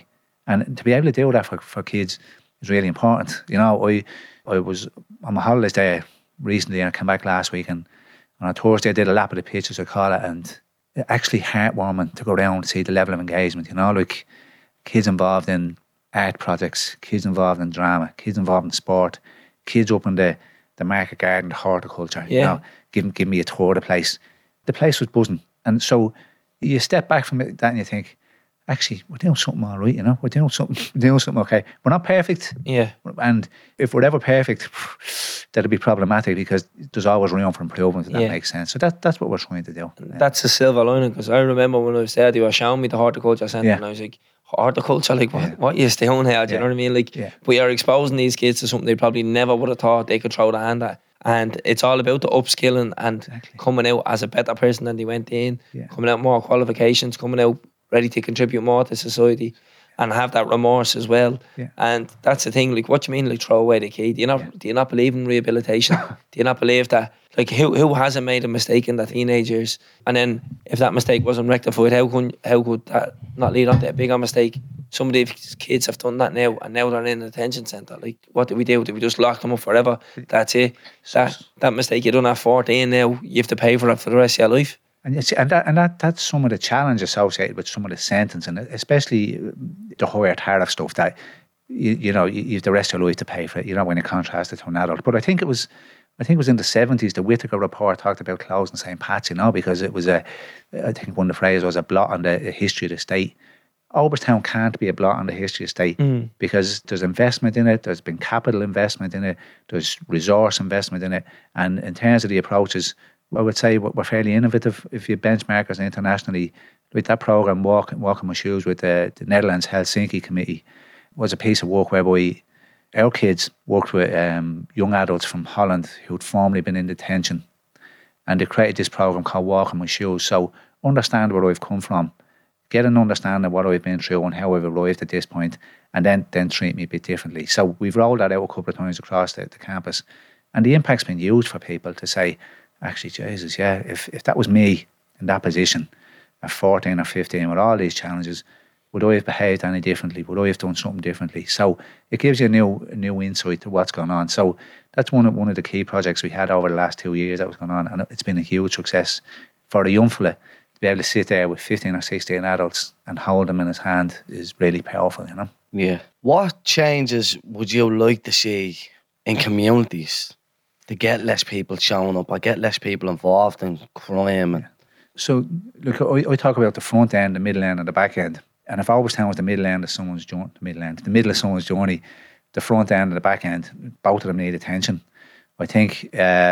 And to be able to do that for kids is really important. You know, I was on my holidays there recently, and I came back last week, and on a Thursday I did a lap of the pitch, as I call it, and it actually heartwarming to go around and see the level of engagement. You know, like kids involved in art projects, kids involved in drama, kids involved in sport, kids up in the market garden, horticulture. Yeah. You know, give me a tour of the place. The place was buzzing, and so you step back from that and you think, actually, we're doing something all right, you know. We're doing something okay. We're not perfect. Yeah. And if we're ever perfect, that'll be problematic, because there's always room for improvement, if that Yeah. makes sense. So that's what we're trying to do. That's the silver lining, because I remember when I was there, they were showing me the horticulture centre, Yeah. and I was like, horticulture, like what are you doing here? Do you know what I mean? Like, Yeah. we are exposing these kids to something they probably never would have thought they could throw their hand at. And it's all about the upskilling and coming out as a better person than they went in, Yeah. coming out more qualifications, coming out ready to contribute more to society, and have that remorse as well. Yeah. And that's the thing, like, what do you mean, like, throw away the key? Do you not believe in rehabilitation? Do you not believe that, like, who hasn't made a mistake in their teenage years? And then if that mistake wasn't rectified, how could that not lead on to a bigger mistake? Some of these kids have done that now, and now they're in a detention centre. Like, what do we do? Do we just lock them up forever? That's it. That mistake you done at 14, now you have to pay for it for the rest of your life. And you see, that's some of the challenge associated with some of the sentencing, especially the higher tariff stuff, that you know, you have the rest of your life to pay for it, you know, when you contrast it to an adult. But I think it was in the 70s, the Whittaker report talked about closing St. Pat's, you know, because it was I think one of the phrases was a blot on the history of the state. Alberstown can't be a blot on the history of the state, because there's investment in it, there's been capital investment in it, there's resource investment in it, and in terms of the approaches, I would say we're fairly innovative. If you benchmark us internationally, with that programme, Walking My Shoes, with the Netherlands Helsinki Committee, was a piece of work whereby our kids worked with young adults from Holland who'd formerly been in detention, and they created this programme called Walking My Shoes. So understand where I've come from, get an understanding of what I've been through and how I've arrived at this point, and then treat me a bit differently. So we've rolled that out a couple of times across the campus, and the impact's been huge for people to say, actually, Jesus, yeah, if that was me in that position at 14 or 15 with all these challenges, would I have behaved any differently? Would I have done something differently? So it gives you a new insight to what's going on. So that's one of the key projects we had over the last 2 years that was going on, and it's been a huge success for the young fella. To be able to sit there with 15 or 16 adults and hold them in his hand is really powerful, you know? Yeah. What changes would you like to see in communities to get less people showing up or get less people involved in crime? So, look, I talk about the front end, the middle end, and the back end. And if Alberstown was the middle end of someone's journey, the middle of someone's journey, the front end and the back end, both of them need attention. I think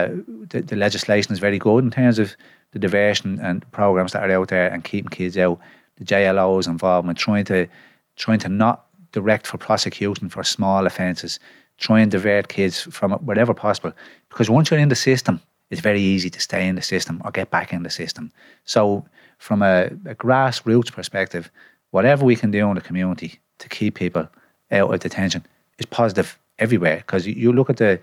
the legislation is very good in terms of the diversion and programs that are out there and keeping kids out. The JLO's involvement, trying to not direct for prosecution for small offences, try and divert kids from it wherever possible. Because once you're in the system, it's very easy to stay in the system or get back in the system. So from a grassroots perspective, whatever we can do in the community to keep people out of detention is positive everywhere. Because you look at the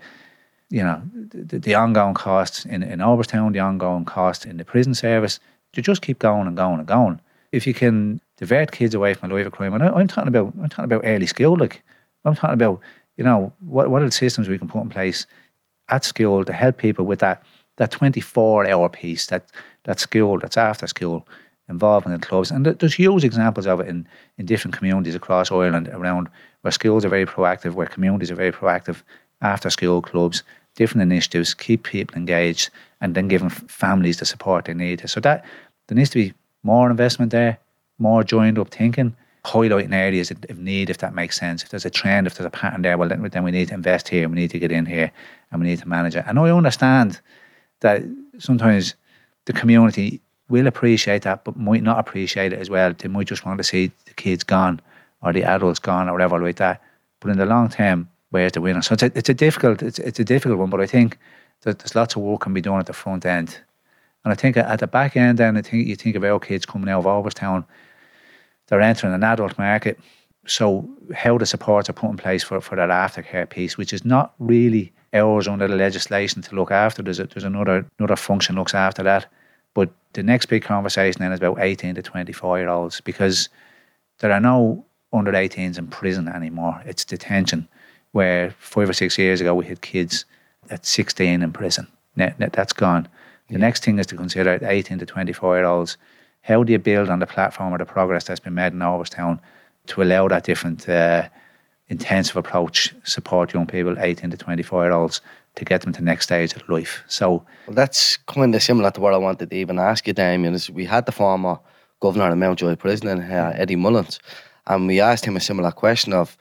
ongoing costs in Alberstown, the ongoing costs in the prison service, you just keep going and going and going. If you can divert kids away from a life of crime, and I'm talking about early school, like I'm talking about, you know, what are the systems we can put in place at school to help people with that 24-hour piece, that school, that's after school, involvement in clubs. And there's huge examples of it in different communities across Ireland around where schools are very proactive, where communities are very proactive, after school clubs, different initiatives, keep people engaged, and then giving families the support they need. So that there needs to be more investment there, more joined up thinking, highlighting areas of need, if that makes sense. If there's a trend, if there's a pattern there, well, then we need to invest here, we need to get in here, and we need to manage it. And I understand that sometimes the community will appreciate that, but might not appreciate it as well. They might just want to see the kids gone or the adults gone or whatever like that. But in the long term, where's the winner? So it's a difficult one, but I think that there's lots of work can be done at the front end. And I think at the back end, then I think you think of our kids coming out of Alberstown, they're entering an adult market. So how the supports are put in place for that aftercare piece, which is not really ours under the legislation to look after. There's another function looks after that. But the next big conversation then is about 18 to 24-year-olds, because there are no under 18s in prison anymore. It's detention, where 5 or 6 years ago we had kids at 16 in prison. That's gone. The next thing is to consider 18 to 24-year-olds. How do you build on the platform or the progress that's been made in Overstown to allow that different intensive approach, support young people, 18 to 24-year-olds, to get them to the next stage of life? So Well, that's kind of similar to what I wanted to even ask you, Damien. Is we had the former governor of Mountjoy Prison, Eddie Mullins, and we asked him a similar question of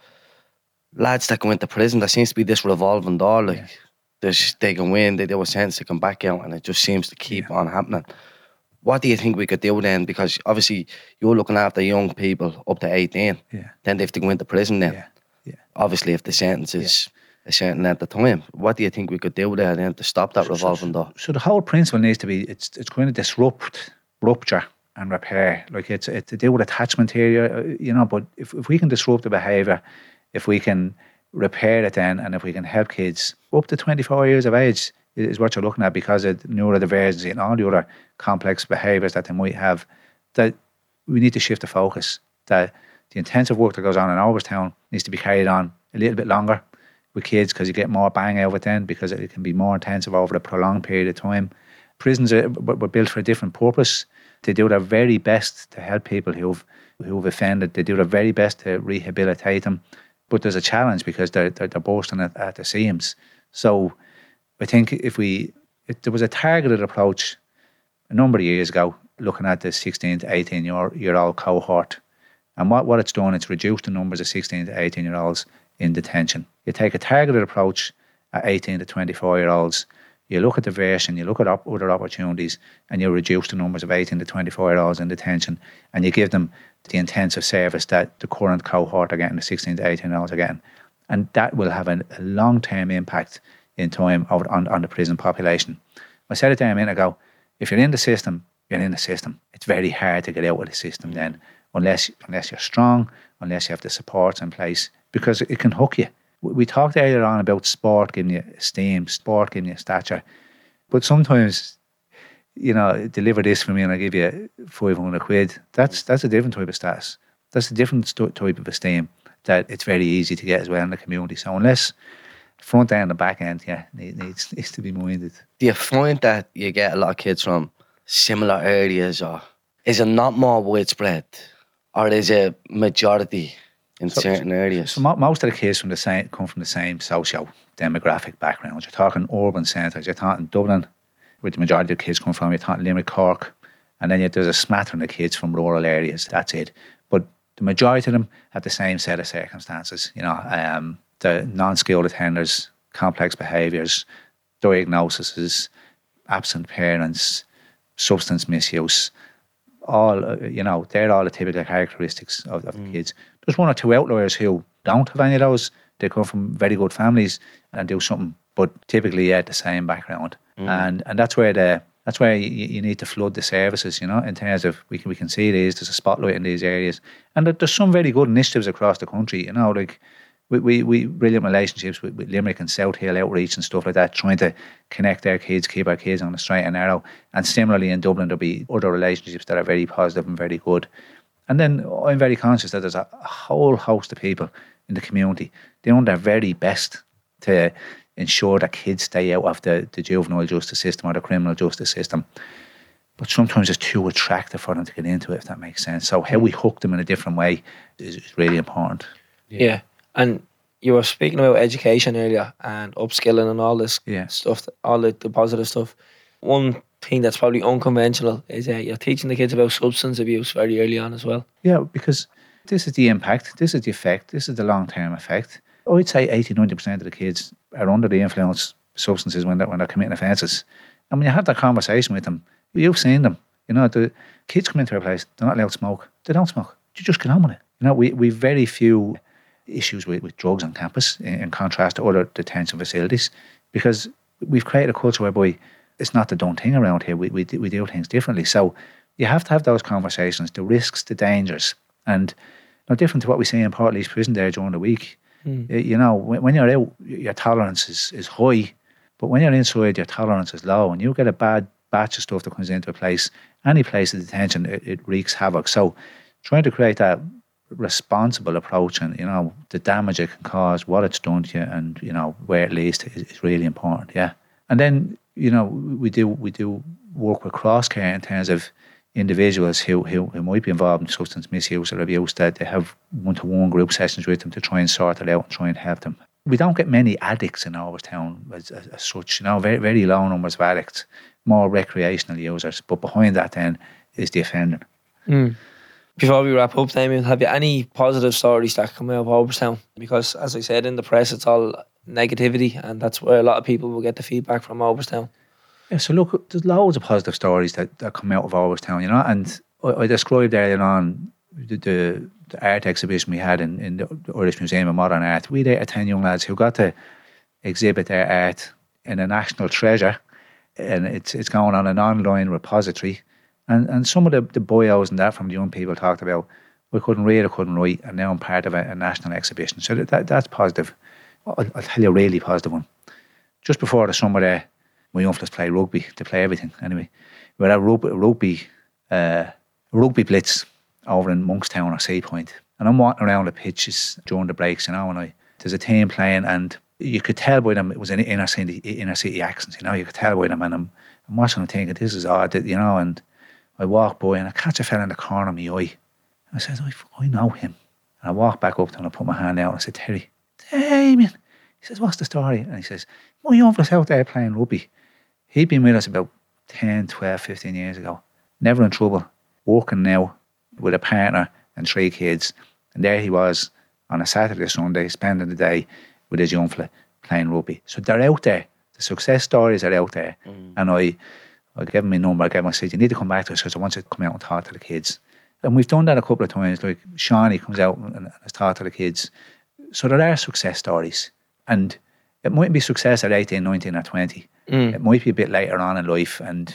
lads that go into prison. There seems to be this revolving door, like they can win, they do a sense to come back out, and it just seems to keep on happening. What do you think we could do then? Because obviously you're looking after young people up to 18. Then they have to go into prison then. Obviously, if the sentence is a certain length of time, what do you think we could do there then to stop that revolving door? So the whole principle needs to be, it's going to disrupt, rupture and repair. Like it's to do with attachment here, you know, but if we can disrupt the behaviour, if we can repair it then, and if we can help kids up to 24 years of age is what you're looking at, because of neurodivergency and all the other complex behaviours that they might have, that we need to shift the focus, that the intensive work that goes on in Overstown needs to be carried on a little bit longer with kids, because you get more bang out of it then, because it can be more intensive over a prolonged period of time. Prisons were built for a different purpose. They do their very best to help people who've offended. They do their very best to rehabilitate them. But there's a challenge because they're bursting at the seams. So I think if there was a targeted approach a number of years ago, looking at the 16 to 18 year old cohort, and what it's done, it's reduced the numbers of 16 to 18 year olds in detention. You take a targeted approach at 18 to 24 year olds, you look at diversion, you look at other opportunities, and you reduce the numbers of 18 to 24 year olds in detention, and you give them the intensive service that the current cohort are getting, the 16 to 18 year olds are getting. And that will have a long-term impact in time on the prison population. I said it there a minute ago, if you're in the system, you're in the system. It's very hard to get out of the system then, unless you're strong, unless you have the supports in place, because it can hook you. We talked earlier on about sport giving you esteem, sport giving you stature, but sometimes, you know, deliver this for me and I give you 500 quid. That's a different type of status. That's a different type of esteem that it's very easy to get as well in the community. So unless front end and back end, needs to be minded. Do you find that you get a lot of kids from similar areas, or is it not more widespread, or is it majority in certain areas? So most of the kids come from the same socio-demographic background. You're talking urban centres, you're talking Dublin, where the majority of the kids come from, you're talking Limerick, Cork, and then there's a smattering of kids from rural areas, that's it. But the majority of them have the same set of circumstances, you know, the non-skilled attenders, complex behaviours, diagnoses, absent parents, substance misuse, all, you know, they're all the typical characteristics of the kids. There's one or two outliers who don't have any of those. They come from very good families and do something, but typically the same background. And that's where you need to flood the services, you know, in terms of we can see there's a spotlight in these areas, and there's some very good initiatives across the country, you know, like we brilliant relationships with Limerick and South Hill Outreach and stuff like that, trying to connect their kids, keep our kids on the straight and narrow. And similarly in Dublin, there'll be other relationships that are very positive and very good. And then I'm very conscious that there's a whole host of people in the community doing their very best to ensure that kids stay out of the juvenile justice system or the criminal justice system. But sometimes it's too attractive for them to get into it, if that makes sense. So how we hook them in a different way is really important. Yeah. And you were speaking about education earlier and upskilling and all this stuff, all the positive stuff. One thing that's probably unconventional is you're teaching the kids about substance abuse very early on as well. Yeah, because this is the impact, this is the effect, this is the long-term effect. I'd say 80-90% of the kids are under the influence of substances when they're committing offences. And when you have that conversation with them, you've seen them. You know, the kids come into our place, they're not allowed to smoke. They don't smoke. You just get on with it. You know, we've very few issues with drugs on campus in contrast to other detention facilities, because we've created a culture whereby it's not the done thing around here. We do things differently. So you have to have those conversations, the risks, the dangers, and no different to what we see in Portlaoise Prison there during the week. You know, when you're out, your tolerance is high, but when you're inside, your tolerance is low, and you get a bad batch of stuff that comes into a place, any place of detention, it wreaks havoc. So trying to create that responsible approach and, the damage it can cause, what it's done to you, and, where it leads to is really important, yeah. And then, we do work with cross-care in terms of individuals who might be involved in substance misuse or abuse, that they have one-to-one group sessions with them to try and sort it out and try and help them. We don't get many addicts in Overstown as such, very, very low numbers of addicts, more recreational users, but behind that then is the offending. Before we wrap up, Damien, have you any positive stories that come out of Overstown? Because, as I said, in the press, it's all negativity, and that's where a lot of people will get the feedback from Overstown. Yeah, so look, there's loads of positive stories that come out of Overstown, and I described earlier on the art exhibition we had in the Irish Museum of Modern Art. We had 10 young lads who got to exhibit their art in a national treasure, and it's going on an online repository. And some of the bios and that from the young people talked about, we couldn't read or couldn't write, and now I'm part of a national exhibition. So that's positive. I'll tell you a really positive one. Just before the summer there, my young fellas play rugby. They play everything anyway. We had a rugby blitz over in Monkstown or Sea Point. And I'm walking around the pitches during the breaks, and there's a team playing, and you could tell by them it was an inner city accent, you could tell by them, and I'm watching them thinking, this is odd, and I walk by and I catch a fella in the corner of my eye. And I said, I know him. And I walk back up to him and I put my hand out and I said, Terry, Damien. He says, what's the story? And he says, my young fella's out there playing rugby. He'd been with us about 10, 12, 15 years ago. Never in trouble. Working now with a partner and 3 kids. And there he was on a Saturday or Sunday, spending the day with his young fella playing rugby. So they're out there. The success stories are out there. And I gave him my number. I said, you need to come back to us because I want you to come out and talk to the kids. And we've done that a couple of times. Like Shawnee comes out and has talked to the kids. So there are success stories. And it mightn't be success at 18, 19 or 20. It might be a bit later on in life. And,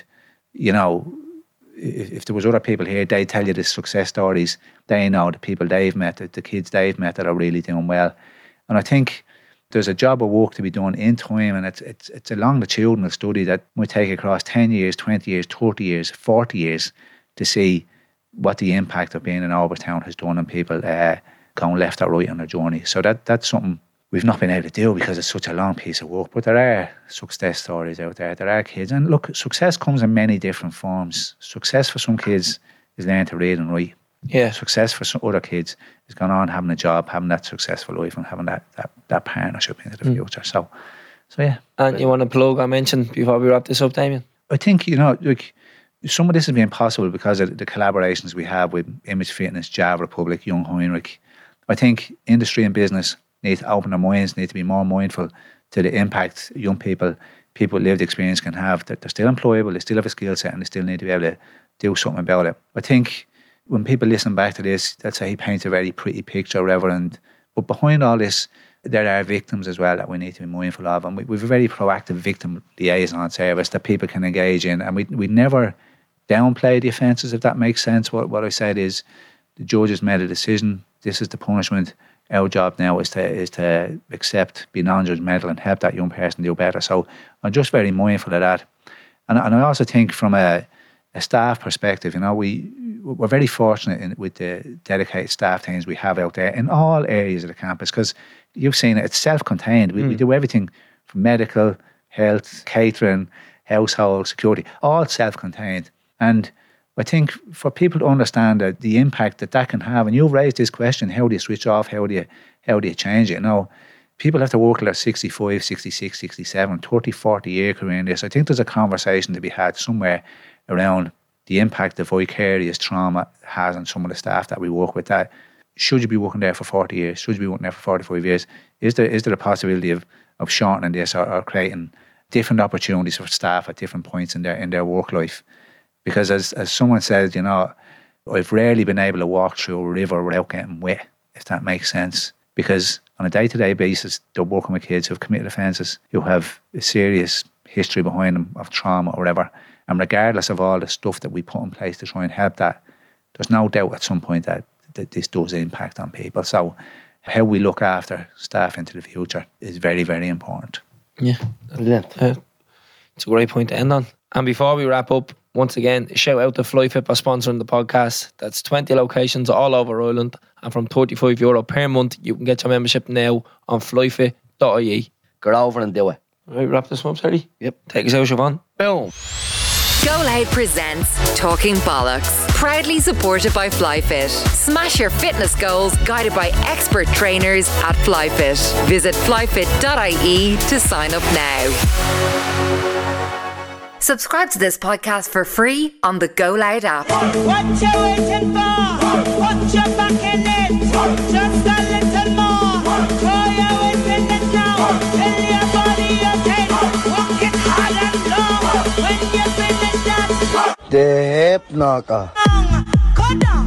if there was other people here, they'd tell you the success stories. They know the people they've met, the kids they've met that are really doing well. And I think there's a job of work to be done in time, and it's a longitudinal study that might take across 10 years, 20 years, 30 years, 40 years to see what the impact of being in Overstown has done on people going left or right on their journey. So that's something we've not been able to do because it's such a long piece of work. But there are success stories out there. There are kids. And look, success comes in many different forms. Success for some kids is learning to read and write. Yeah. Success for some other kids is going on, having a job, having that successful life, and having that partnership into the future. So yeah. And you want to plug or mention before we wrap this up, Damien? I think, some of this has been possible because of the collaborations we have with Image Fitness, Java Republic, Young Heinrich. I think industry and business need to open their minds, need to be more mindful to the impact young people with lived experience can have. They're still employable, they still have a skill set, and they still need to be able to do something about it. I think when people listen back to this, they'll say he paints a very pretty picture, Reverend. But behind all this, there are victims as well that we need to be mindful of. And we've a very proactive victim liaison service that people can engage in. And we never downplay the offences, if that makes sense. What I said is the judges made a decision. This is the punishment. Our job now is to accept, be non-judgmental, and help that young person do better. So I'm just very mindful of that. And I also think from a staff perspective, we're very fortunate with the dedicated staff teams we have out there in all areas of the campus, because you've seen it, it's self-contained. We do everything from medical, health, catering, household, security, all self-contained. And I think for people to understand the impact that can have, and you've raised this question, how do you switch off, how do you change it? People have to work till they're 65, 66, 67, 30, 40 year career in this. I think there's a conversation to be had somewhere around the impact the vicarious trauma has on some of the staff that we work with. That should you be working there for 40 years? Should you be working there for 45 years? Is there a possibility of shortening this or creating different opportunities for staff at different points in their work life? Because as someone says, I've rarely been able to walk through a river without getting wet, if that makes sense. Because on a day-to-day basis, they're working with kids who've committed offences, who have a serious history behind them of trauma or whatever. And regardless of all the stuff that we put in place to try and help that, there's no doubt at some point that this does impact on people. So how we look after staff into the future is very, very important. Yeah. Brilliant. It's a great point to end on. And before we wrap up, once again, shout out to FlyFit for sponsoring the podcast. That's 20 locations all over Ireland, and from €35 per month, you can get your membership now on flyfit.ie. Go over and do it. Right, wrap this one up, Terry. Yep. Take us out, Siobhan. Boom. Go Loud presents Talking Bollocks, proudly supported by FlyFit. Smash your fitness goals guided by expert trainers at FlyFit. Visit flyfit.ie to sign up now. Subscribe to this podcast for free on the Go Loud app. What you waiting for? Put your back in it. Just a little more. Throw your weight in it now. Tell your body you can. Walk it hard and long. When you finish that, The hip knocker. go down.